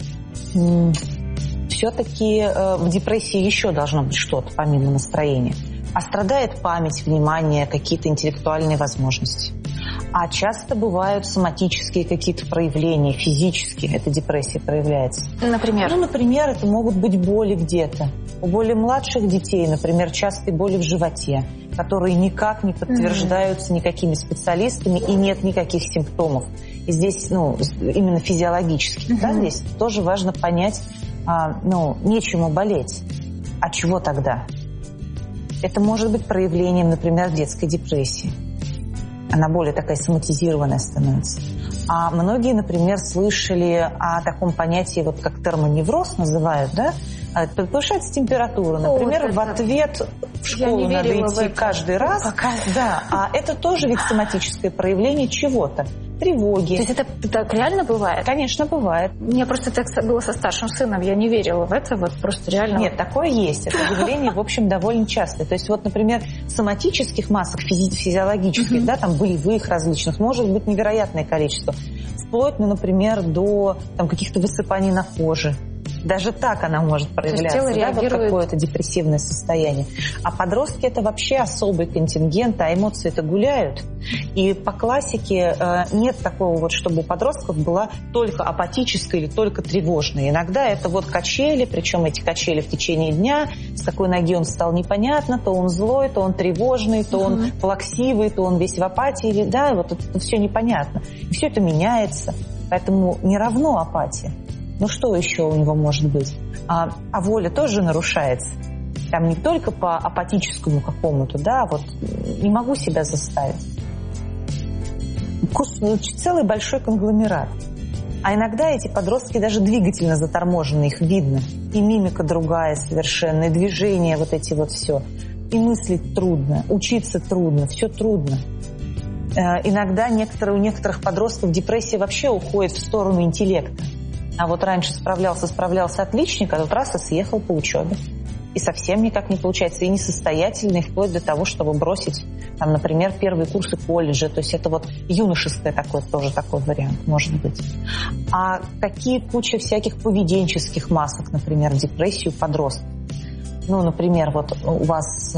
[SPEAKER 2] все-таки в депрессии еще должно быть что-то, помимо настроения. А страдает память, внимание, какие-то интеллектуальные возможности. А часто бывают соматические какие-то проявления, физические. Эта депрессия проявляется.
[SPEAKER 1] Например?
[SPEAKER 2] Например, это могут быть боли где-то. У более младших детей, например, частые боли в животе, которые никак не подтверждаются никакими специалистами и нет никаких симптомов. И здесь, именно физиологически, да, здесь тоже важно понять, нечему болеть. А чего тогда? Это может быть проявлением, например, детской депрессии. Она более такая соматизированная становится. А многие, например, слышали о таком понятии, вот как термоневроз называют, да? Повышается температура. Например, в ответ в школу надо идти каждый раз. Да, а это тоже ведь соматическое проявление чего-то. Тревоги.
[SPEAKER 1] То есть это так реально бывает?
[SPEAKER 2] Конечно, бывает.
[SPEAKER 1] У меня просто так было со старшим сыном, я не верила в это, вот просто реально.
[SPEAKER 2] Нет, такое есть. Это явление, в общем, довольно частое. То есть вот, например, соматических масок, физиологических, да, там болевых различных, может быть невероятное количество. Вплоть, например, до каких-то высыпаний на коже. Даже так она может проявляться,
[SPEAKER 1] тело реагирует...
[SPEAKER 2] вот какое-то депрессивное состояние. А подростки – это вообще особый контингент, а эмоции-то гуляют. И по классике нет такого вот, чтобы у подростков была только апатическая или только тревожная. Иногда это вот качели, причем эти качели в течение дня, с какой ноги он встал непонятно, то он злой, то он тревожный, то он плаксивый, то он весь в апатии. Да, вот это все непонятно. И все это меняется, поэтому не равно апатия. Что еще у него может быть? А воля тоже нарушается. Там не только по апатическому какому-то, да, вот не могу себя заставить. Целый большой конгломерат. А иногда эти подростки даже двигательно заторможены, их видно. И мимика другая совершенно, и движения вот эти вот все. И мыслить трудно, учиться трудно, все трудно. Иногда у некоторых подростков депрессия вообще уходит в сторону интеллекта. А вот раньше справлялся отличник, а тут раз и съехал по учебе. И совсем никак не получается, и несостоятельный, вплоть до того, чтобы бросить, например, первые курсы колледжа. То есть это вот юношеское тоже такой вариант может быть. А какие куча всяких поведенческих масок, например, депрессию подростков. Например, вот у вас,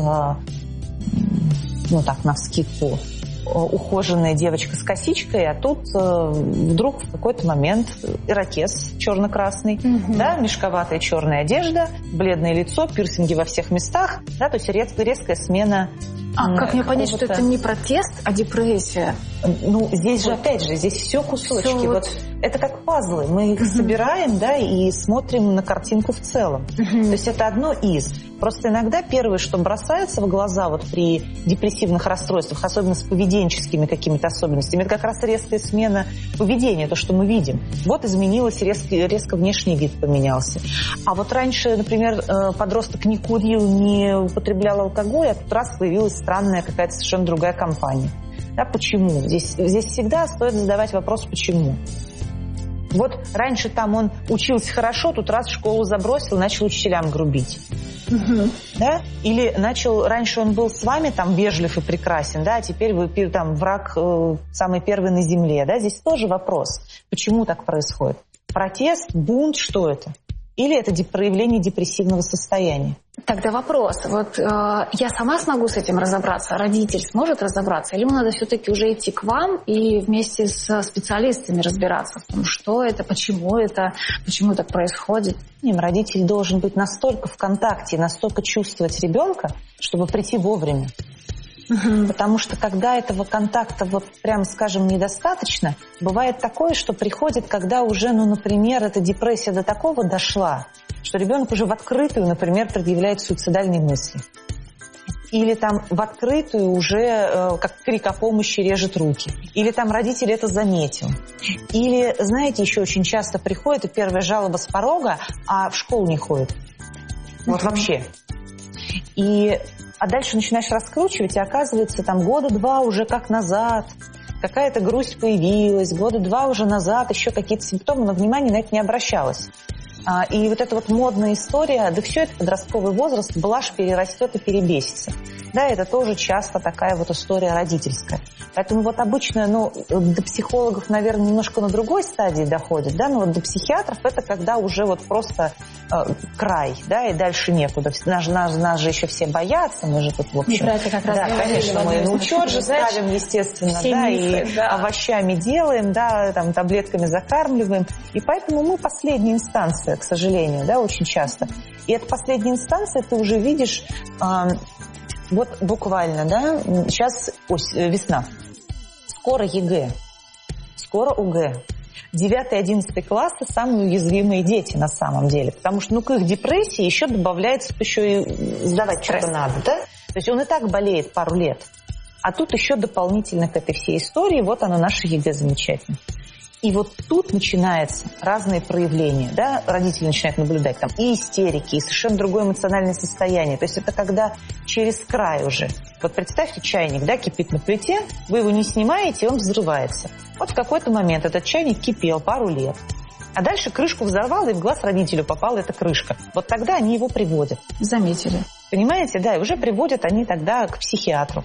[SPEAKER 2] навскидку, ухоженная девочка с косичкой, а тут вдруг в какой-то момент ирокез черно-красный, да, мешковатая черная одежда, бледное лицо, пирсинги во всех местах, да, то есть резкая смена.
[SPEAKER 1] Как мне понять, что это не протест, а депрессия?
[SPEAKER 2] Здесь же, опять же, здесь все кусочки. Вот это как пазлы. Мы их собираем, да, и смотрим на картинку в целом. То есть это одно из. Просто иногда первое, что бросается в глаза вот при депрессивных расстройствах, особенно с поведенческими какими-то особенностями, это как раз резкая смена поведения, то, что мы видим. Вот изменилось, резко внешний вид поменялся. А вот раньше, например, подросток не курил, не употреблял алкоголь, а тут раз появилась странная какая-то совершенно другая компания. Да, почему? Здесь всегда стоит задавать вопрос «почему?». Вот раньше там он учился хорошо, тут раз школу забросил, начал учителям грубить. Да? Или раньше он был с вами там вежлив и прекрасен, да, а теперь вы там враг самый первый на земле. Да? Здесь тоже вопрос, почему так происходит. Протест, бунт, что это? Или это проявление депрессивного состояния?
[SPEAKER 1] Тогда вопрос. Вот я сама смогу с этим разобраться? Родитель сможет разобраться? Или ему надо все-таки уже идти к вам и вместе с специалистами разбираться в том, что это, почему так происходит?
[SPEAKER 2] Родитель должен быть настолько в контакте, настолько чувствовать ребенка, чтобы прийти вовремя. Потому что когда этого контакта, вот прям скажем, недостаточно, бывает такое, что приходит, когда уже, например, эта депрессия до такого дошла, что ребенок уже в открытую, например, предъявляет суицидальные мысли. Или там в открытую уже как крик о помощи режет руки. Или там родитель это заметил. Или, знаете, еще очень часто приходит, и первая жалоба с порога, а в школу не ходит. Вот вообще. А дальше начинаешь раскручивать, и оказывается, там 2 года уже как назад какая-то грусть появилась, 2 года уже назад еще какие-то симптомы, но внимание на это не обращалось. И вот эта вот модная история, да все это подростковый возраст, блажь перерастет и перебесится. Да, это тоже часто такая вот история родительская. Поэтому вот обычно, до психологов, наверное, немножко на другой стадии доходит, да, но вот до психиатров это когда уже вот просто край, да, и дальше некуда. Нас же еще все боятся, мы же тут, в общем...
[SPEAKER 1] Это как раз
[SPEAKER 2] конечно, мы на учет же ставим, естественно, да, и овощами делаем, да, там, таблетками закармливаем. И поэтому мы последняя инстанция, к сожалению, да, очень часто. И эта последняя инстанция, ты уже видишь... Вот буквально, да, сейчас весна, скоро ЕГЭ, скоро УГЭ. 9-11 классы самые уязвимые дети на самом деле, потому что к их депрессии еще добавляется, еще и сдавать что-то надо, да? То есть он и так болеет пару лет, а тут еще дополнительно к этой всей истории, вот оно наше ЕГЭ замечательно. И вот тут начинаются разные проявления, да, родители начинают наблюдать там и истерики, и совершенно другое эмоциональное состояние. То есть это когда через край уже. Вот представьте, чайник, да, кипит на плите, вы его не снимаете, и он взрывается. Вот в какой-то момент этот чайник кипел пару лет. А дальше крышку взорвало, и в глаз родителю попала эта крышка. Вот тогда они его приводят.
[SPEAKER 1] Заметили.
[SPEAKER 2] Понимаете, да, и уже приводят они тогда к психиатру.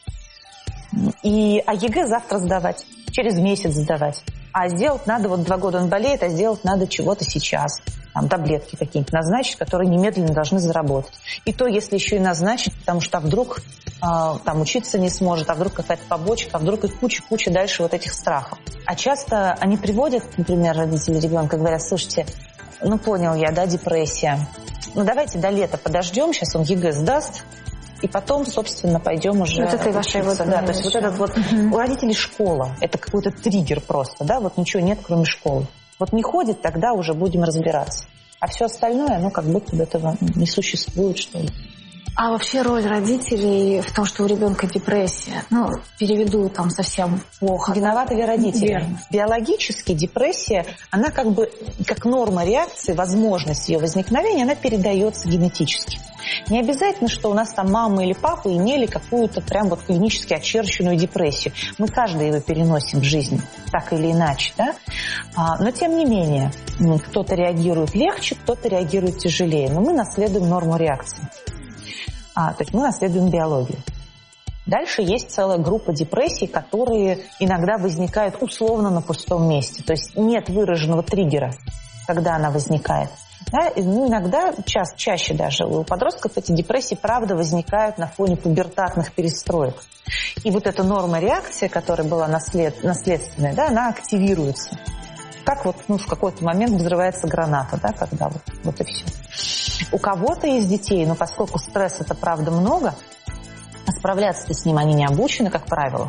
[SPEAKER 2] А ЕГЭ завтра сдавать, через месяц сдавать. А сделать надо, 2 года он болеет, а сделать надо чего-то сейчас. Там таблетки какие-нибудь назначить, которые немедленно должны заработать. И то, если еще и назначить, потому что вдруг там учиться не сможет, а вдруг какая-то побочка, а вдруг и куча дальше вот этих страхов. А часто они приводят, например, родители ребенка, говорят: слушайте, понял я, да, депрессия. Давайте до лета подождем, сейчас он ЕГЭ сдаст, и потом, собственно, пойдем уже
[SPEAKER 1] вот это
[SPEAKER 2] учиться. Да, то есть вот этот вот у родителей школа, это какой-то триггер просто, да, вот ничего нет, кроме школы. Вот не ходит, тогда уже будем разбираться. А все остальное, как будто бы этого не существует, что ли.
[SPEAKER 1] А вообще роль родителей в том, что у ребенка депрессия, переведу там совсем плохо.
[SPEAKER 2] Виноваты ли родители?
[SPEAKER 1] Верно.
[SPEAKER 2] Биологически депрессия, она как норма реакции, возможность ее возникновения, она передается генетически. Не обязательно, что у нас там мама или папа имели какую-то прям клинически очерченную депрессию. Мы каждый его переносим в жизни, так или иначе, да? Но тем не менее, кто-то реагирует легче, кто-то реагирует тяжелее. Но мы наследуем норму реакции. То есть мы наследуем биологию. Дальше есть целая группа депрессий, которые иногда возникают условно на пустом месте. То есть нет выраженного триггера, когда она возникает. Да? Иногда, чаще даже у подростков эти депрессии, правда, возникают на фоне пубертатных перестроек. И вот эта норма реакции, которая была наследственная, да, она активируется. Как в какой-то момент взрывается граната, да, когда вот и все. У кого-то из детей, поскольку стресса-то, правда, много, а справляться-то с ним они не обучены, как правило.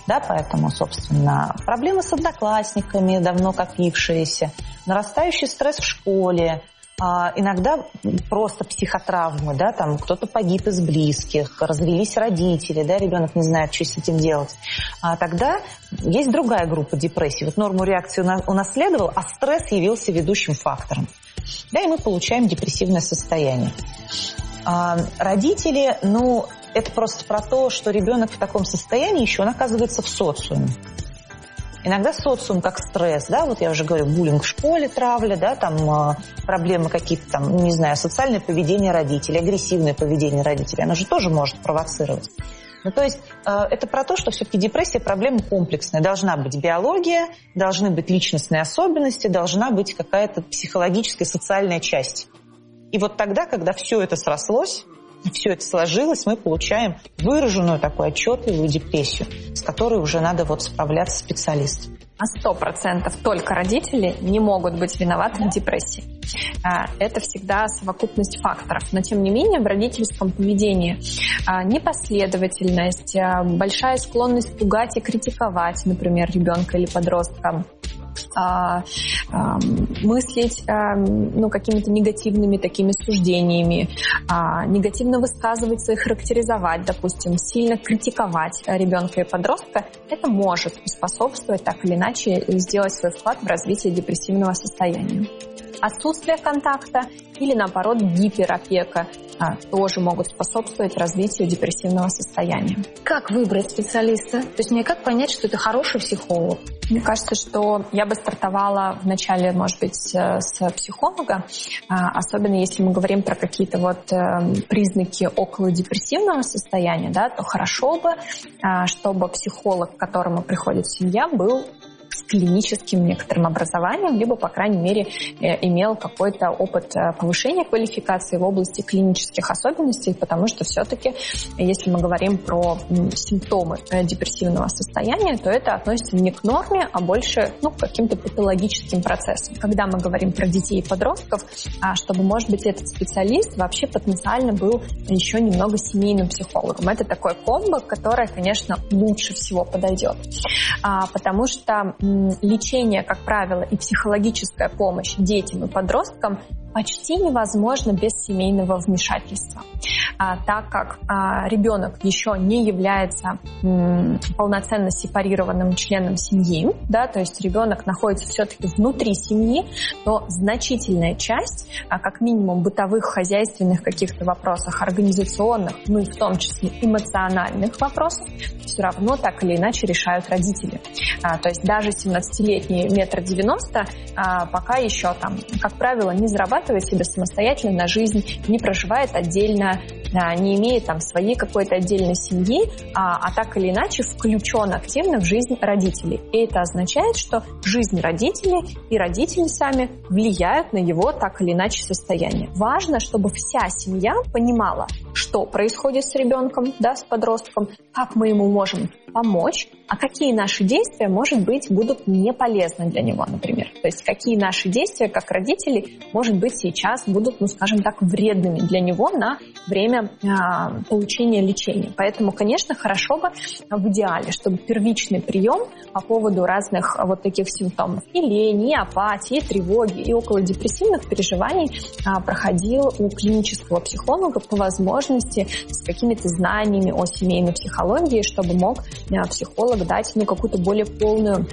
[SPEAKER 2] Да, поэтому, собственно, проблемы с одноклассниками, давно копившиеся, нарастающий стресс в школе, иногда просто психотравмы, да, там кто-то погиб из близких, развелись родители, да, ребенок не знает, что с этим делать. Тогда есть другая группа депрессии. Вот норму реакции унаследовал, а стресс явился ведущим фактором. Да, и мы получаем депрессивное состояние. Родители, это просто про то, что ребенок в таком состоянии еще он оказывается в социуме. Иногда социум как стресс, да, вот я уже говорю, буллинг в школе, травля, да, там проблемы какие-то там, не знаю, социальное поведение родителей, агрессивное поведение родителей, оно же тоже может провоцировать. То есть это про то, что все-таки депрессия проблема комплексная. Должна быть биология, должны быть личностные особенности, должна быть какая-то психологическая, социальная часть. И вот тогда, когда все это срослось, все это сложилось, мы получаем выраженную такую отчетливую депрессию, с которой уже надо справляться специалисту.
[SPEAKER 3] На 100% только родители не могут быть виноваты в депрессии. Это всегда совокупность факторов. Но, тем не менее, в родительском поведении непоследовательность, большая склонность пугать и критиковать, например, ребенка или подростка, мыслить какими-то негативными такими суждениями, негативно высказываться и характеризовать, допустим, сильно критиковать ребенка и подростка, это может способствовать так или иначе сделать свой вклад в развитие депрессивного состояния. Отсутствие контакта или, наоборот, гиперопека тоже могут способствовать развитию депрессивного состояния.
[SPEAKER 1] Как выбрать специалиста? То есть мне как понять, что это хороший психолог?
[SPEAKER 3] Мне кажется, что я бы стартовала вначале, может быть, с психолога, особенно если мы говорим про какие-то признаки околодепрессивного состояния, да, то хорошо бы, чтобы психолог, к которому приходит семья, был с клиническим некоторым образованием, либо, по крайней мере, имел какой-то опыт повышения квалификации в области клинических особенностей, потому что все-таки, если мы говорим про симптомы депрессивного состояния, то это относится не к норме, а больше к каким-то патологическим процессам. Когда мы говорим про детей и подростков, чтобы, может быть, этот специалист вообще потенциально был еще немного семейным психологом. Это такое комбо, которое, конечно, лучше всего подойдет. Потому что лечение, как правило, и психологическая помощь детям и подросткам почти невозможно без семейного вмешательства, так как ребенок еще не является полноценно сепарированным членом семьи, да, то есть ребенок находится все-таки внутри семьи, но значительная часть, как минимум бытовых, хозяйственных каких-то вопросах, организационных, и в том числе эмоциональных вопросов, все равно так или иначе решают родители. То есть даже 17-летний 1,90 м пока еще как правило, не зарабатывает себе самостоятельно на жизнь, не проживает отдельно, не имеет своей какой-то отдельной семьи, а так или иначе включен активно в жизнь родителей. И это означает, что жизнь родителей и родители сами влияют на его так или иначе состояние. Важно, чтобы вся семья понимала, что происходит с ребенком, да, с подростком, как мы ему можем помочь, а какие наши действия, может быть, будут не полезны для него, например. То есть какие наши действия, как родителей, может быть, сейчас будут, скажем так, вредными для него на время получения лечения. Поэтому, конечно, хорошо бы в идеале, чтобы первичный прием по поводу разных таких симптомов и лени, и апатии, и тревоги, и околодепрессивных переживаний проходил у клинического психолога по возможности с какими-то знаниями о семейной психологии, чтобы мог психолог дать какую-то более полную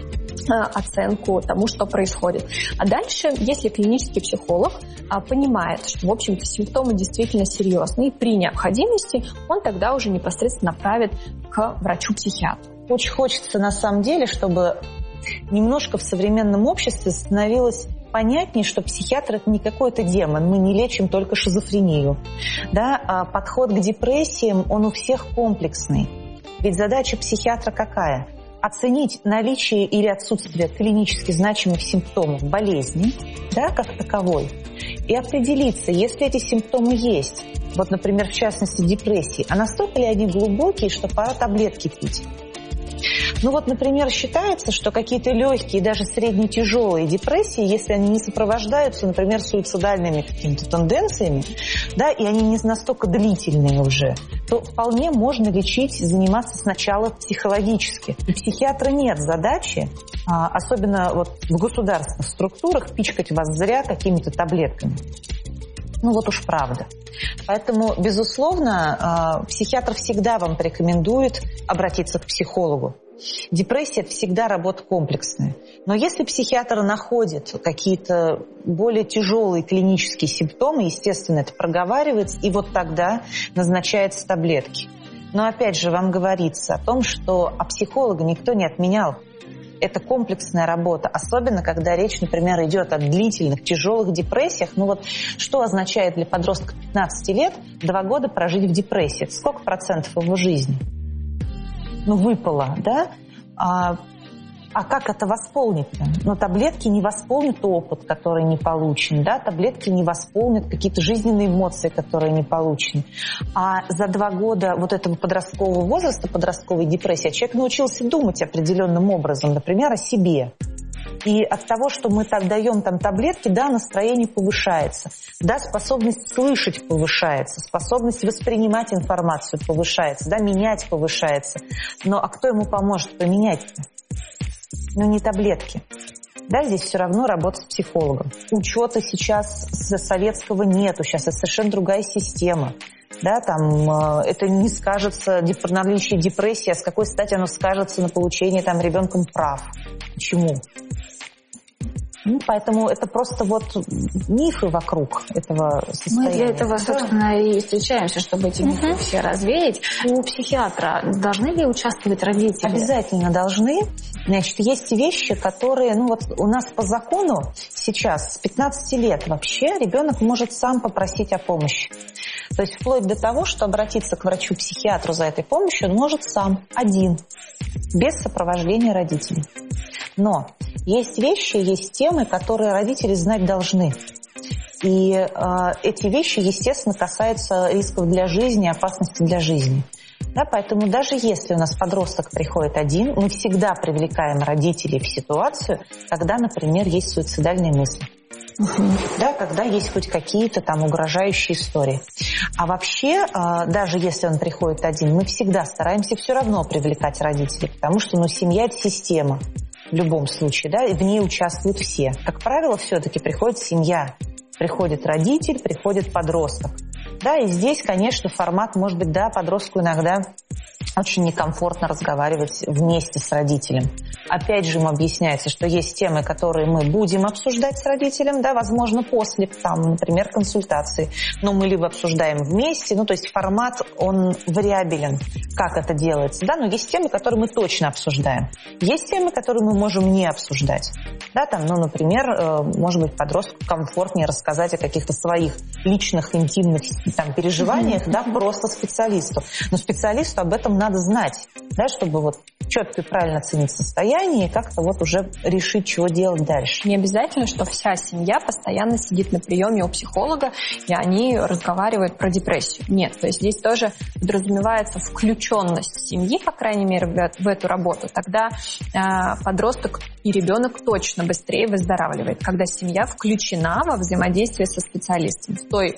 [SPEAKER 3] оценку тому, что происходит. А дальше, если клинический психолог понимает, что, в общем-то, симптомы действительно серьезные, и при необходимости он тогда уже непосредственно направит к врачу-психиатру.
[SPEAKER 2] Очень хочется, на самом деле, чтобы немножко в современном обществе становилось понятнее, что психиатр – это не какой-то демон, мы не лечим только шизофрению. Да? Подход к депрессиям, он у всех комплексный. Ведь задача психиатра какая? Оценить наличие или отсутствие клинически значимых симптомов болезни, да, как таковой, и определиться, если эти симптомы есть, например, в частности депрессии, а настолько ли они глубокие, что пора таблетки пить. Ну вот, например, считается, что какие-то легкие, даже средне-тяжелые депрессии, если они не сопровождаются, например, суицидальными какими-то тенденциями, да, и они не настолько длительные уже, то вполне можно лечить, заниматься сначала психологически. У психиатра нет задачи, особенно вот в государственных структурах, пичкать вас зря какими-то таблетками. Ну вот уж правда. Поэтому, безусловно, психиатр всегда вам порекомендует обратиться к психологу. Депрессия – это всегда работа комплексная. Но если психиатр находит какие-то более тяжелые клинические симптомы, естественно, это проговаривается, и вот тогда назначаются таблетки. Но опять же вам говорится о том, что психолога никто не отменял. Это комплексная работа, особенно когда речь, например, идет о длительных, тяжелых депрессиях. Ну вот что означает для подростка 15 лет 2 года прожить в депрессии? Это сколько процентов его жизни? Ну, выпало, да? А как это восполнить-то? Ну, таблетки не восполнят опыт, который не получен, да? Таблетки не восполнят какие-то жизненные эмоции, которые не получены. А за 2 года вот этого подросткового возраста, подростковой депрессии, человек научился думать определенным образом, например, о себе. И от того, что мы так даем там таблетки, да, настроение повышается, да, способность слышать повышается, способность воспринимать информацию повышается, да, менять повышается. Но кто ему поможет поменять-то? Ну, не таблетки. Да, здесь все равно работа с психологом. Учета сейчас советского нету, сейчас это совершенно другая система. Да, там это не скажется на наличии депрессии, а с какой стати оно скажется на получении там ребенком прав. Почему? Ну, поэтому это просто вот мифы вокруг этого состояния.
[SPEAKER 1] Мы для этого, собственно, и встречаемся, чтобы эти мифы все развеять. У психиатра должны ли участвовать родители?
[SPEAKER 2] Обязательно должны. Значит, есть вещи, которые, ну вот у нас по закону сейчас с 15 лет вообще ребенок может сам попросить о помощи. То есть вплоть до того, что обратиться к врачу-психиатру за этой помощью он может сам, один, без сопровождения родителей. Но есть вещи, есть темы, которые родители знать должны. И эти вещи, естественно, касаются рисков для жизни, опасности для жизни. Да, поэтому даже если у нас подросток приходит один, мы всегда привлекаем родителей в ситуацию, когда, например, есть суицидальные мысли. Да, когда есть хоть какие-то там угрожающие истории. А вообще, даже если он приходит один, мы всегда стараемся все равно привлекать родителей, потому что семья – это система. В любом случае, да, и в ней участвуют все. Как правило, все-таки приходит семья, приходит родитель, приходит подросток. Да, и здесь, конечно, формат, может быть, да, подростку иногда очень некомфортно разговаривать вместе с родителем. Опять же, ему объясняется, что есть темы, которые мы будем обсуждать с родителем, да, возможно, после, там, например, консультации, но мы либо обсуждаем вместе, ну, то есть формат, он вариабелен, как это делается, да, но есть темы, которые мы точно обсуждаем. Есть темы, которые мы можем не обсуждать, да, там, ну, например, может быть, подростку комфортнее рассказать о каких-то своих личных, интимных, там, переживаниях, да, просто специалисту. Но специалисту об этом надо знать, да, чтобы вот четко и правильно оценить состояние и как-то вот уже решить, чего делать дальше.
[SPEAKER 3] Не обязательно, что вся семья постоянно сидит на приеме у психолога, и они разговаривают про депрессию. Нет, то есть здесь тоже подразумевается включенность семьи, по крайней мере, в эту работу. Тогда подросток и ребенок точно быстрее выздоравливает, когда семья включена во взаимодействие со специалистом в той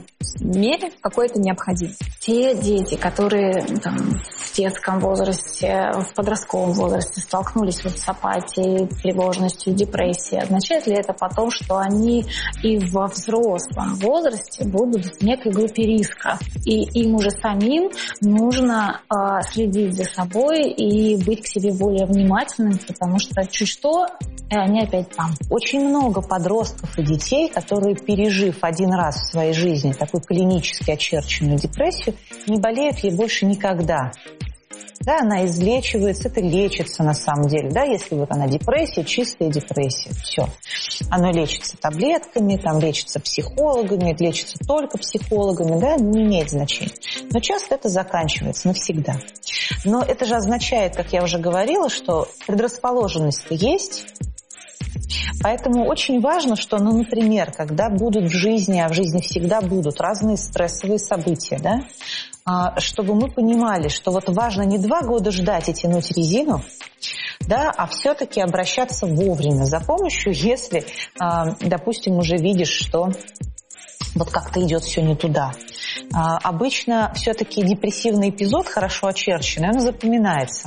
[SPEAKER 3] мере, в какой это необходимо.
[SPEAKER 1] Те дети, которые там, в детском возрасте, в подростковом возрасте столкнулись вот с апатией, тревожностью, депрессией, означает ли это потом, что они и во взрослом возрасте будут в некой группе риска? И им уже самим нужно следить за собой и быть к себе более внимательным, потому что чуть что, и они опять там.
[SPEAKER 2] Очень много подростков и детей, которые, пережив один раз в своей жизни такую клинически очерченную депрессию, не болеют ей больше никогда. Да, она излечивается, это лечится на самом деле. Да, если вот она депрессия, чистая депрессия, все. Оно лечится таблетками, там лечится психологами, лечится только психологами, да, не имеет значения. Но часто это заканчивается навсегда. Но это же означает, как я уже говорила, что предрасположенность-то есть. Поэтому очень важно, что, ну, например, когда будут в жизни, а в жизни всегда будут разные стрессовые события, да, чтобы мы понимали, что вот важно не 2 года ждать и тянуть резину, да, а все-таки обращаться вовремя за помощью, если, допустим, уже видишь, что вот как-то идет все не туда. Обычно все-таки депрессивный эпизод, хорошо очерченный, он запоминается.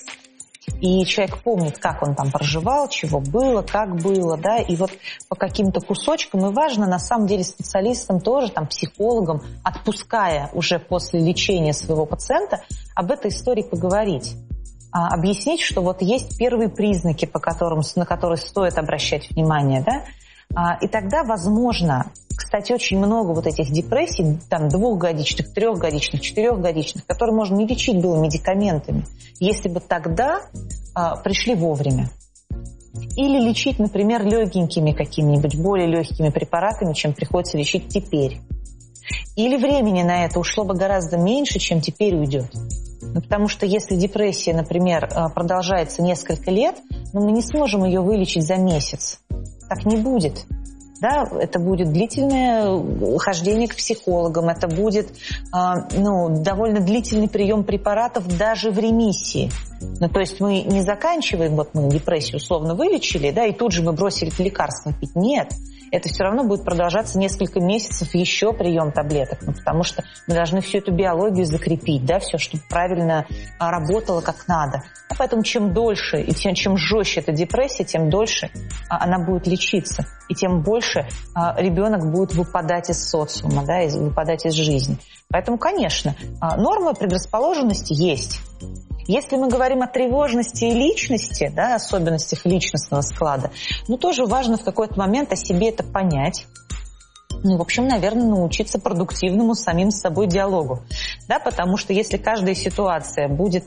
[SPEAKER 2] И человек помнит, как он там проживал, чего было, как было, да, и вот по каким-то кусочкам, и важно на самом деле специалистам тоже, там, психологам, отпуская уже после лечения своего пациента, об этой истории поговорить. Объяснить, что вот есть первые признаки, на которые стоит обращать внимание, да, и тогда, возможно, кстати, очень много вот этих депрессий, там, 2-годичных, 3-годичных, 4-годичных, которые можно не лечить было медикаментами, если бы тогда пришли вовремя. Или лечить, например, легенькими какими-нибудь, более легкими препаратами, чем приходится лечить теперь. Или времени на это ушло бы гораздо меньше, чем теперь уйдет. Потому что если депрессия, например, продолжается несколько лет, мы не сможем ее вылечить за месяц. Так не будет. Да, это будет длительное хождение к психологам, это будет довольно длительный прием препаратов даже в ремиссии. То есть мы не заканчиваем, вот мы депрессию условно вылечили, да, и тут же мы бросили лекарства пить. Нет, это все равно будет продолжаться несколько месяцев еще прием таблеток, потому что мы должны всю эту биологию закрепить, да, все, чтобы правильно работало как надо. Поэтому чем дольше и чем жестче эта депрессия, тем дольше она будет лечиться, и тем больше ребенок будет выпадать из социума, да, выпадать из жизни. Поэтому, конечно, нормы предрасположенности есть. Если мы говорим о тревожности и личности, да, особенностях личностного склада, тоже важно в какой-то момент о себе это понять. В общем, наверное, научиться продуктивному самим с собой диалогу. Да, потому что если каждая ситуация будет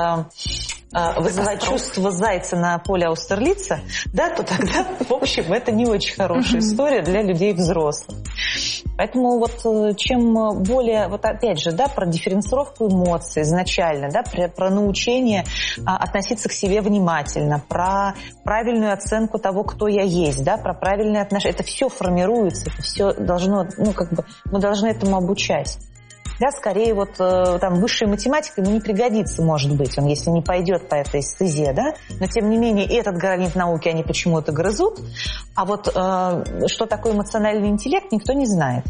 [SPEAKER 2] вызывать чувство зайца на поле Аустерлица, да, то тогда, в общем, это не очень хорошая история для людей взрослых. Поэтому вот чем более, вот опять же, да, про дифференцировку эмоций изначально, да, про научение относиться к себе внимательно, про правильную оценку того, кто я есть, да, про правильные отношения. Это все формируется, это все должно, мы должны этому обучать. Да, скорее вот там высшая математика ему не пригодится, может быть, он если не пойдет по этой стезе, да, но тем не менее этот гранит науки они почему-то грызут, а вот что такое эмоциональный интеллект, никто не знает.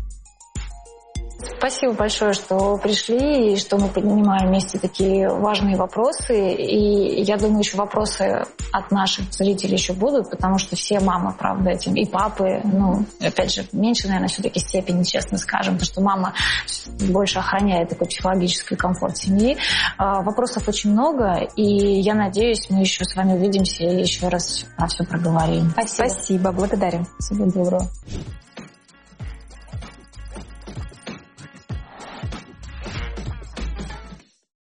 [SPEAKER 1] Спасибо большое, что пришли и что мы поднимаем вместе такие важные вопросы. И я думаю, еще вопросы от наших зрителей еще будут, потому что все мамы, правда, этим, и папы, опять же, меньше, наверное, все-таки степени, честно скажем, потому что мама больше охраняет такой психологический комфорт семьи. Вопросов очень много, и я надеюсь, мы еще с вами увидимся и еще раз все проговорим.
[SPEAKER 3] Спасибо, благодарим.
[SPEAKER 1] Всего доброго.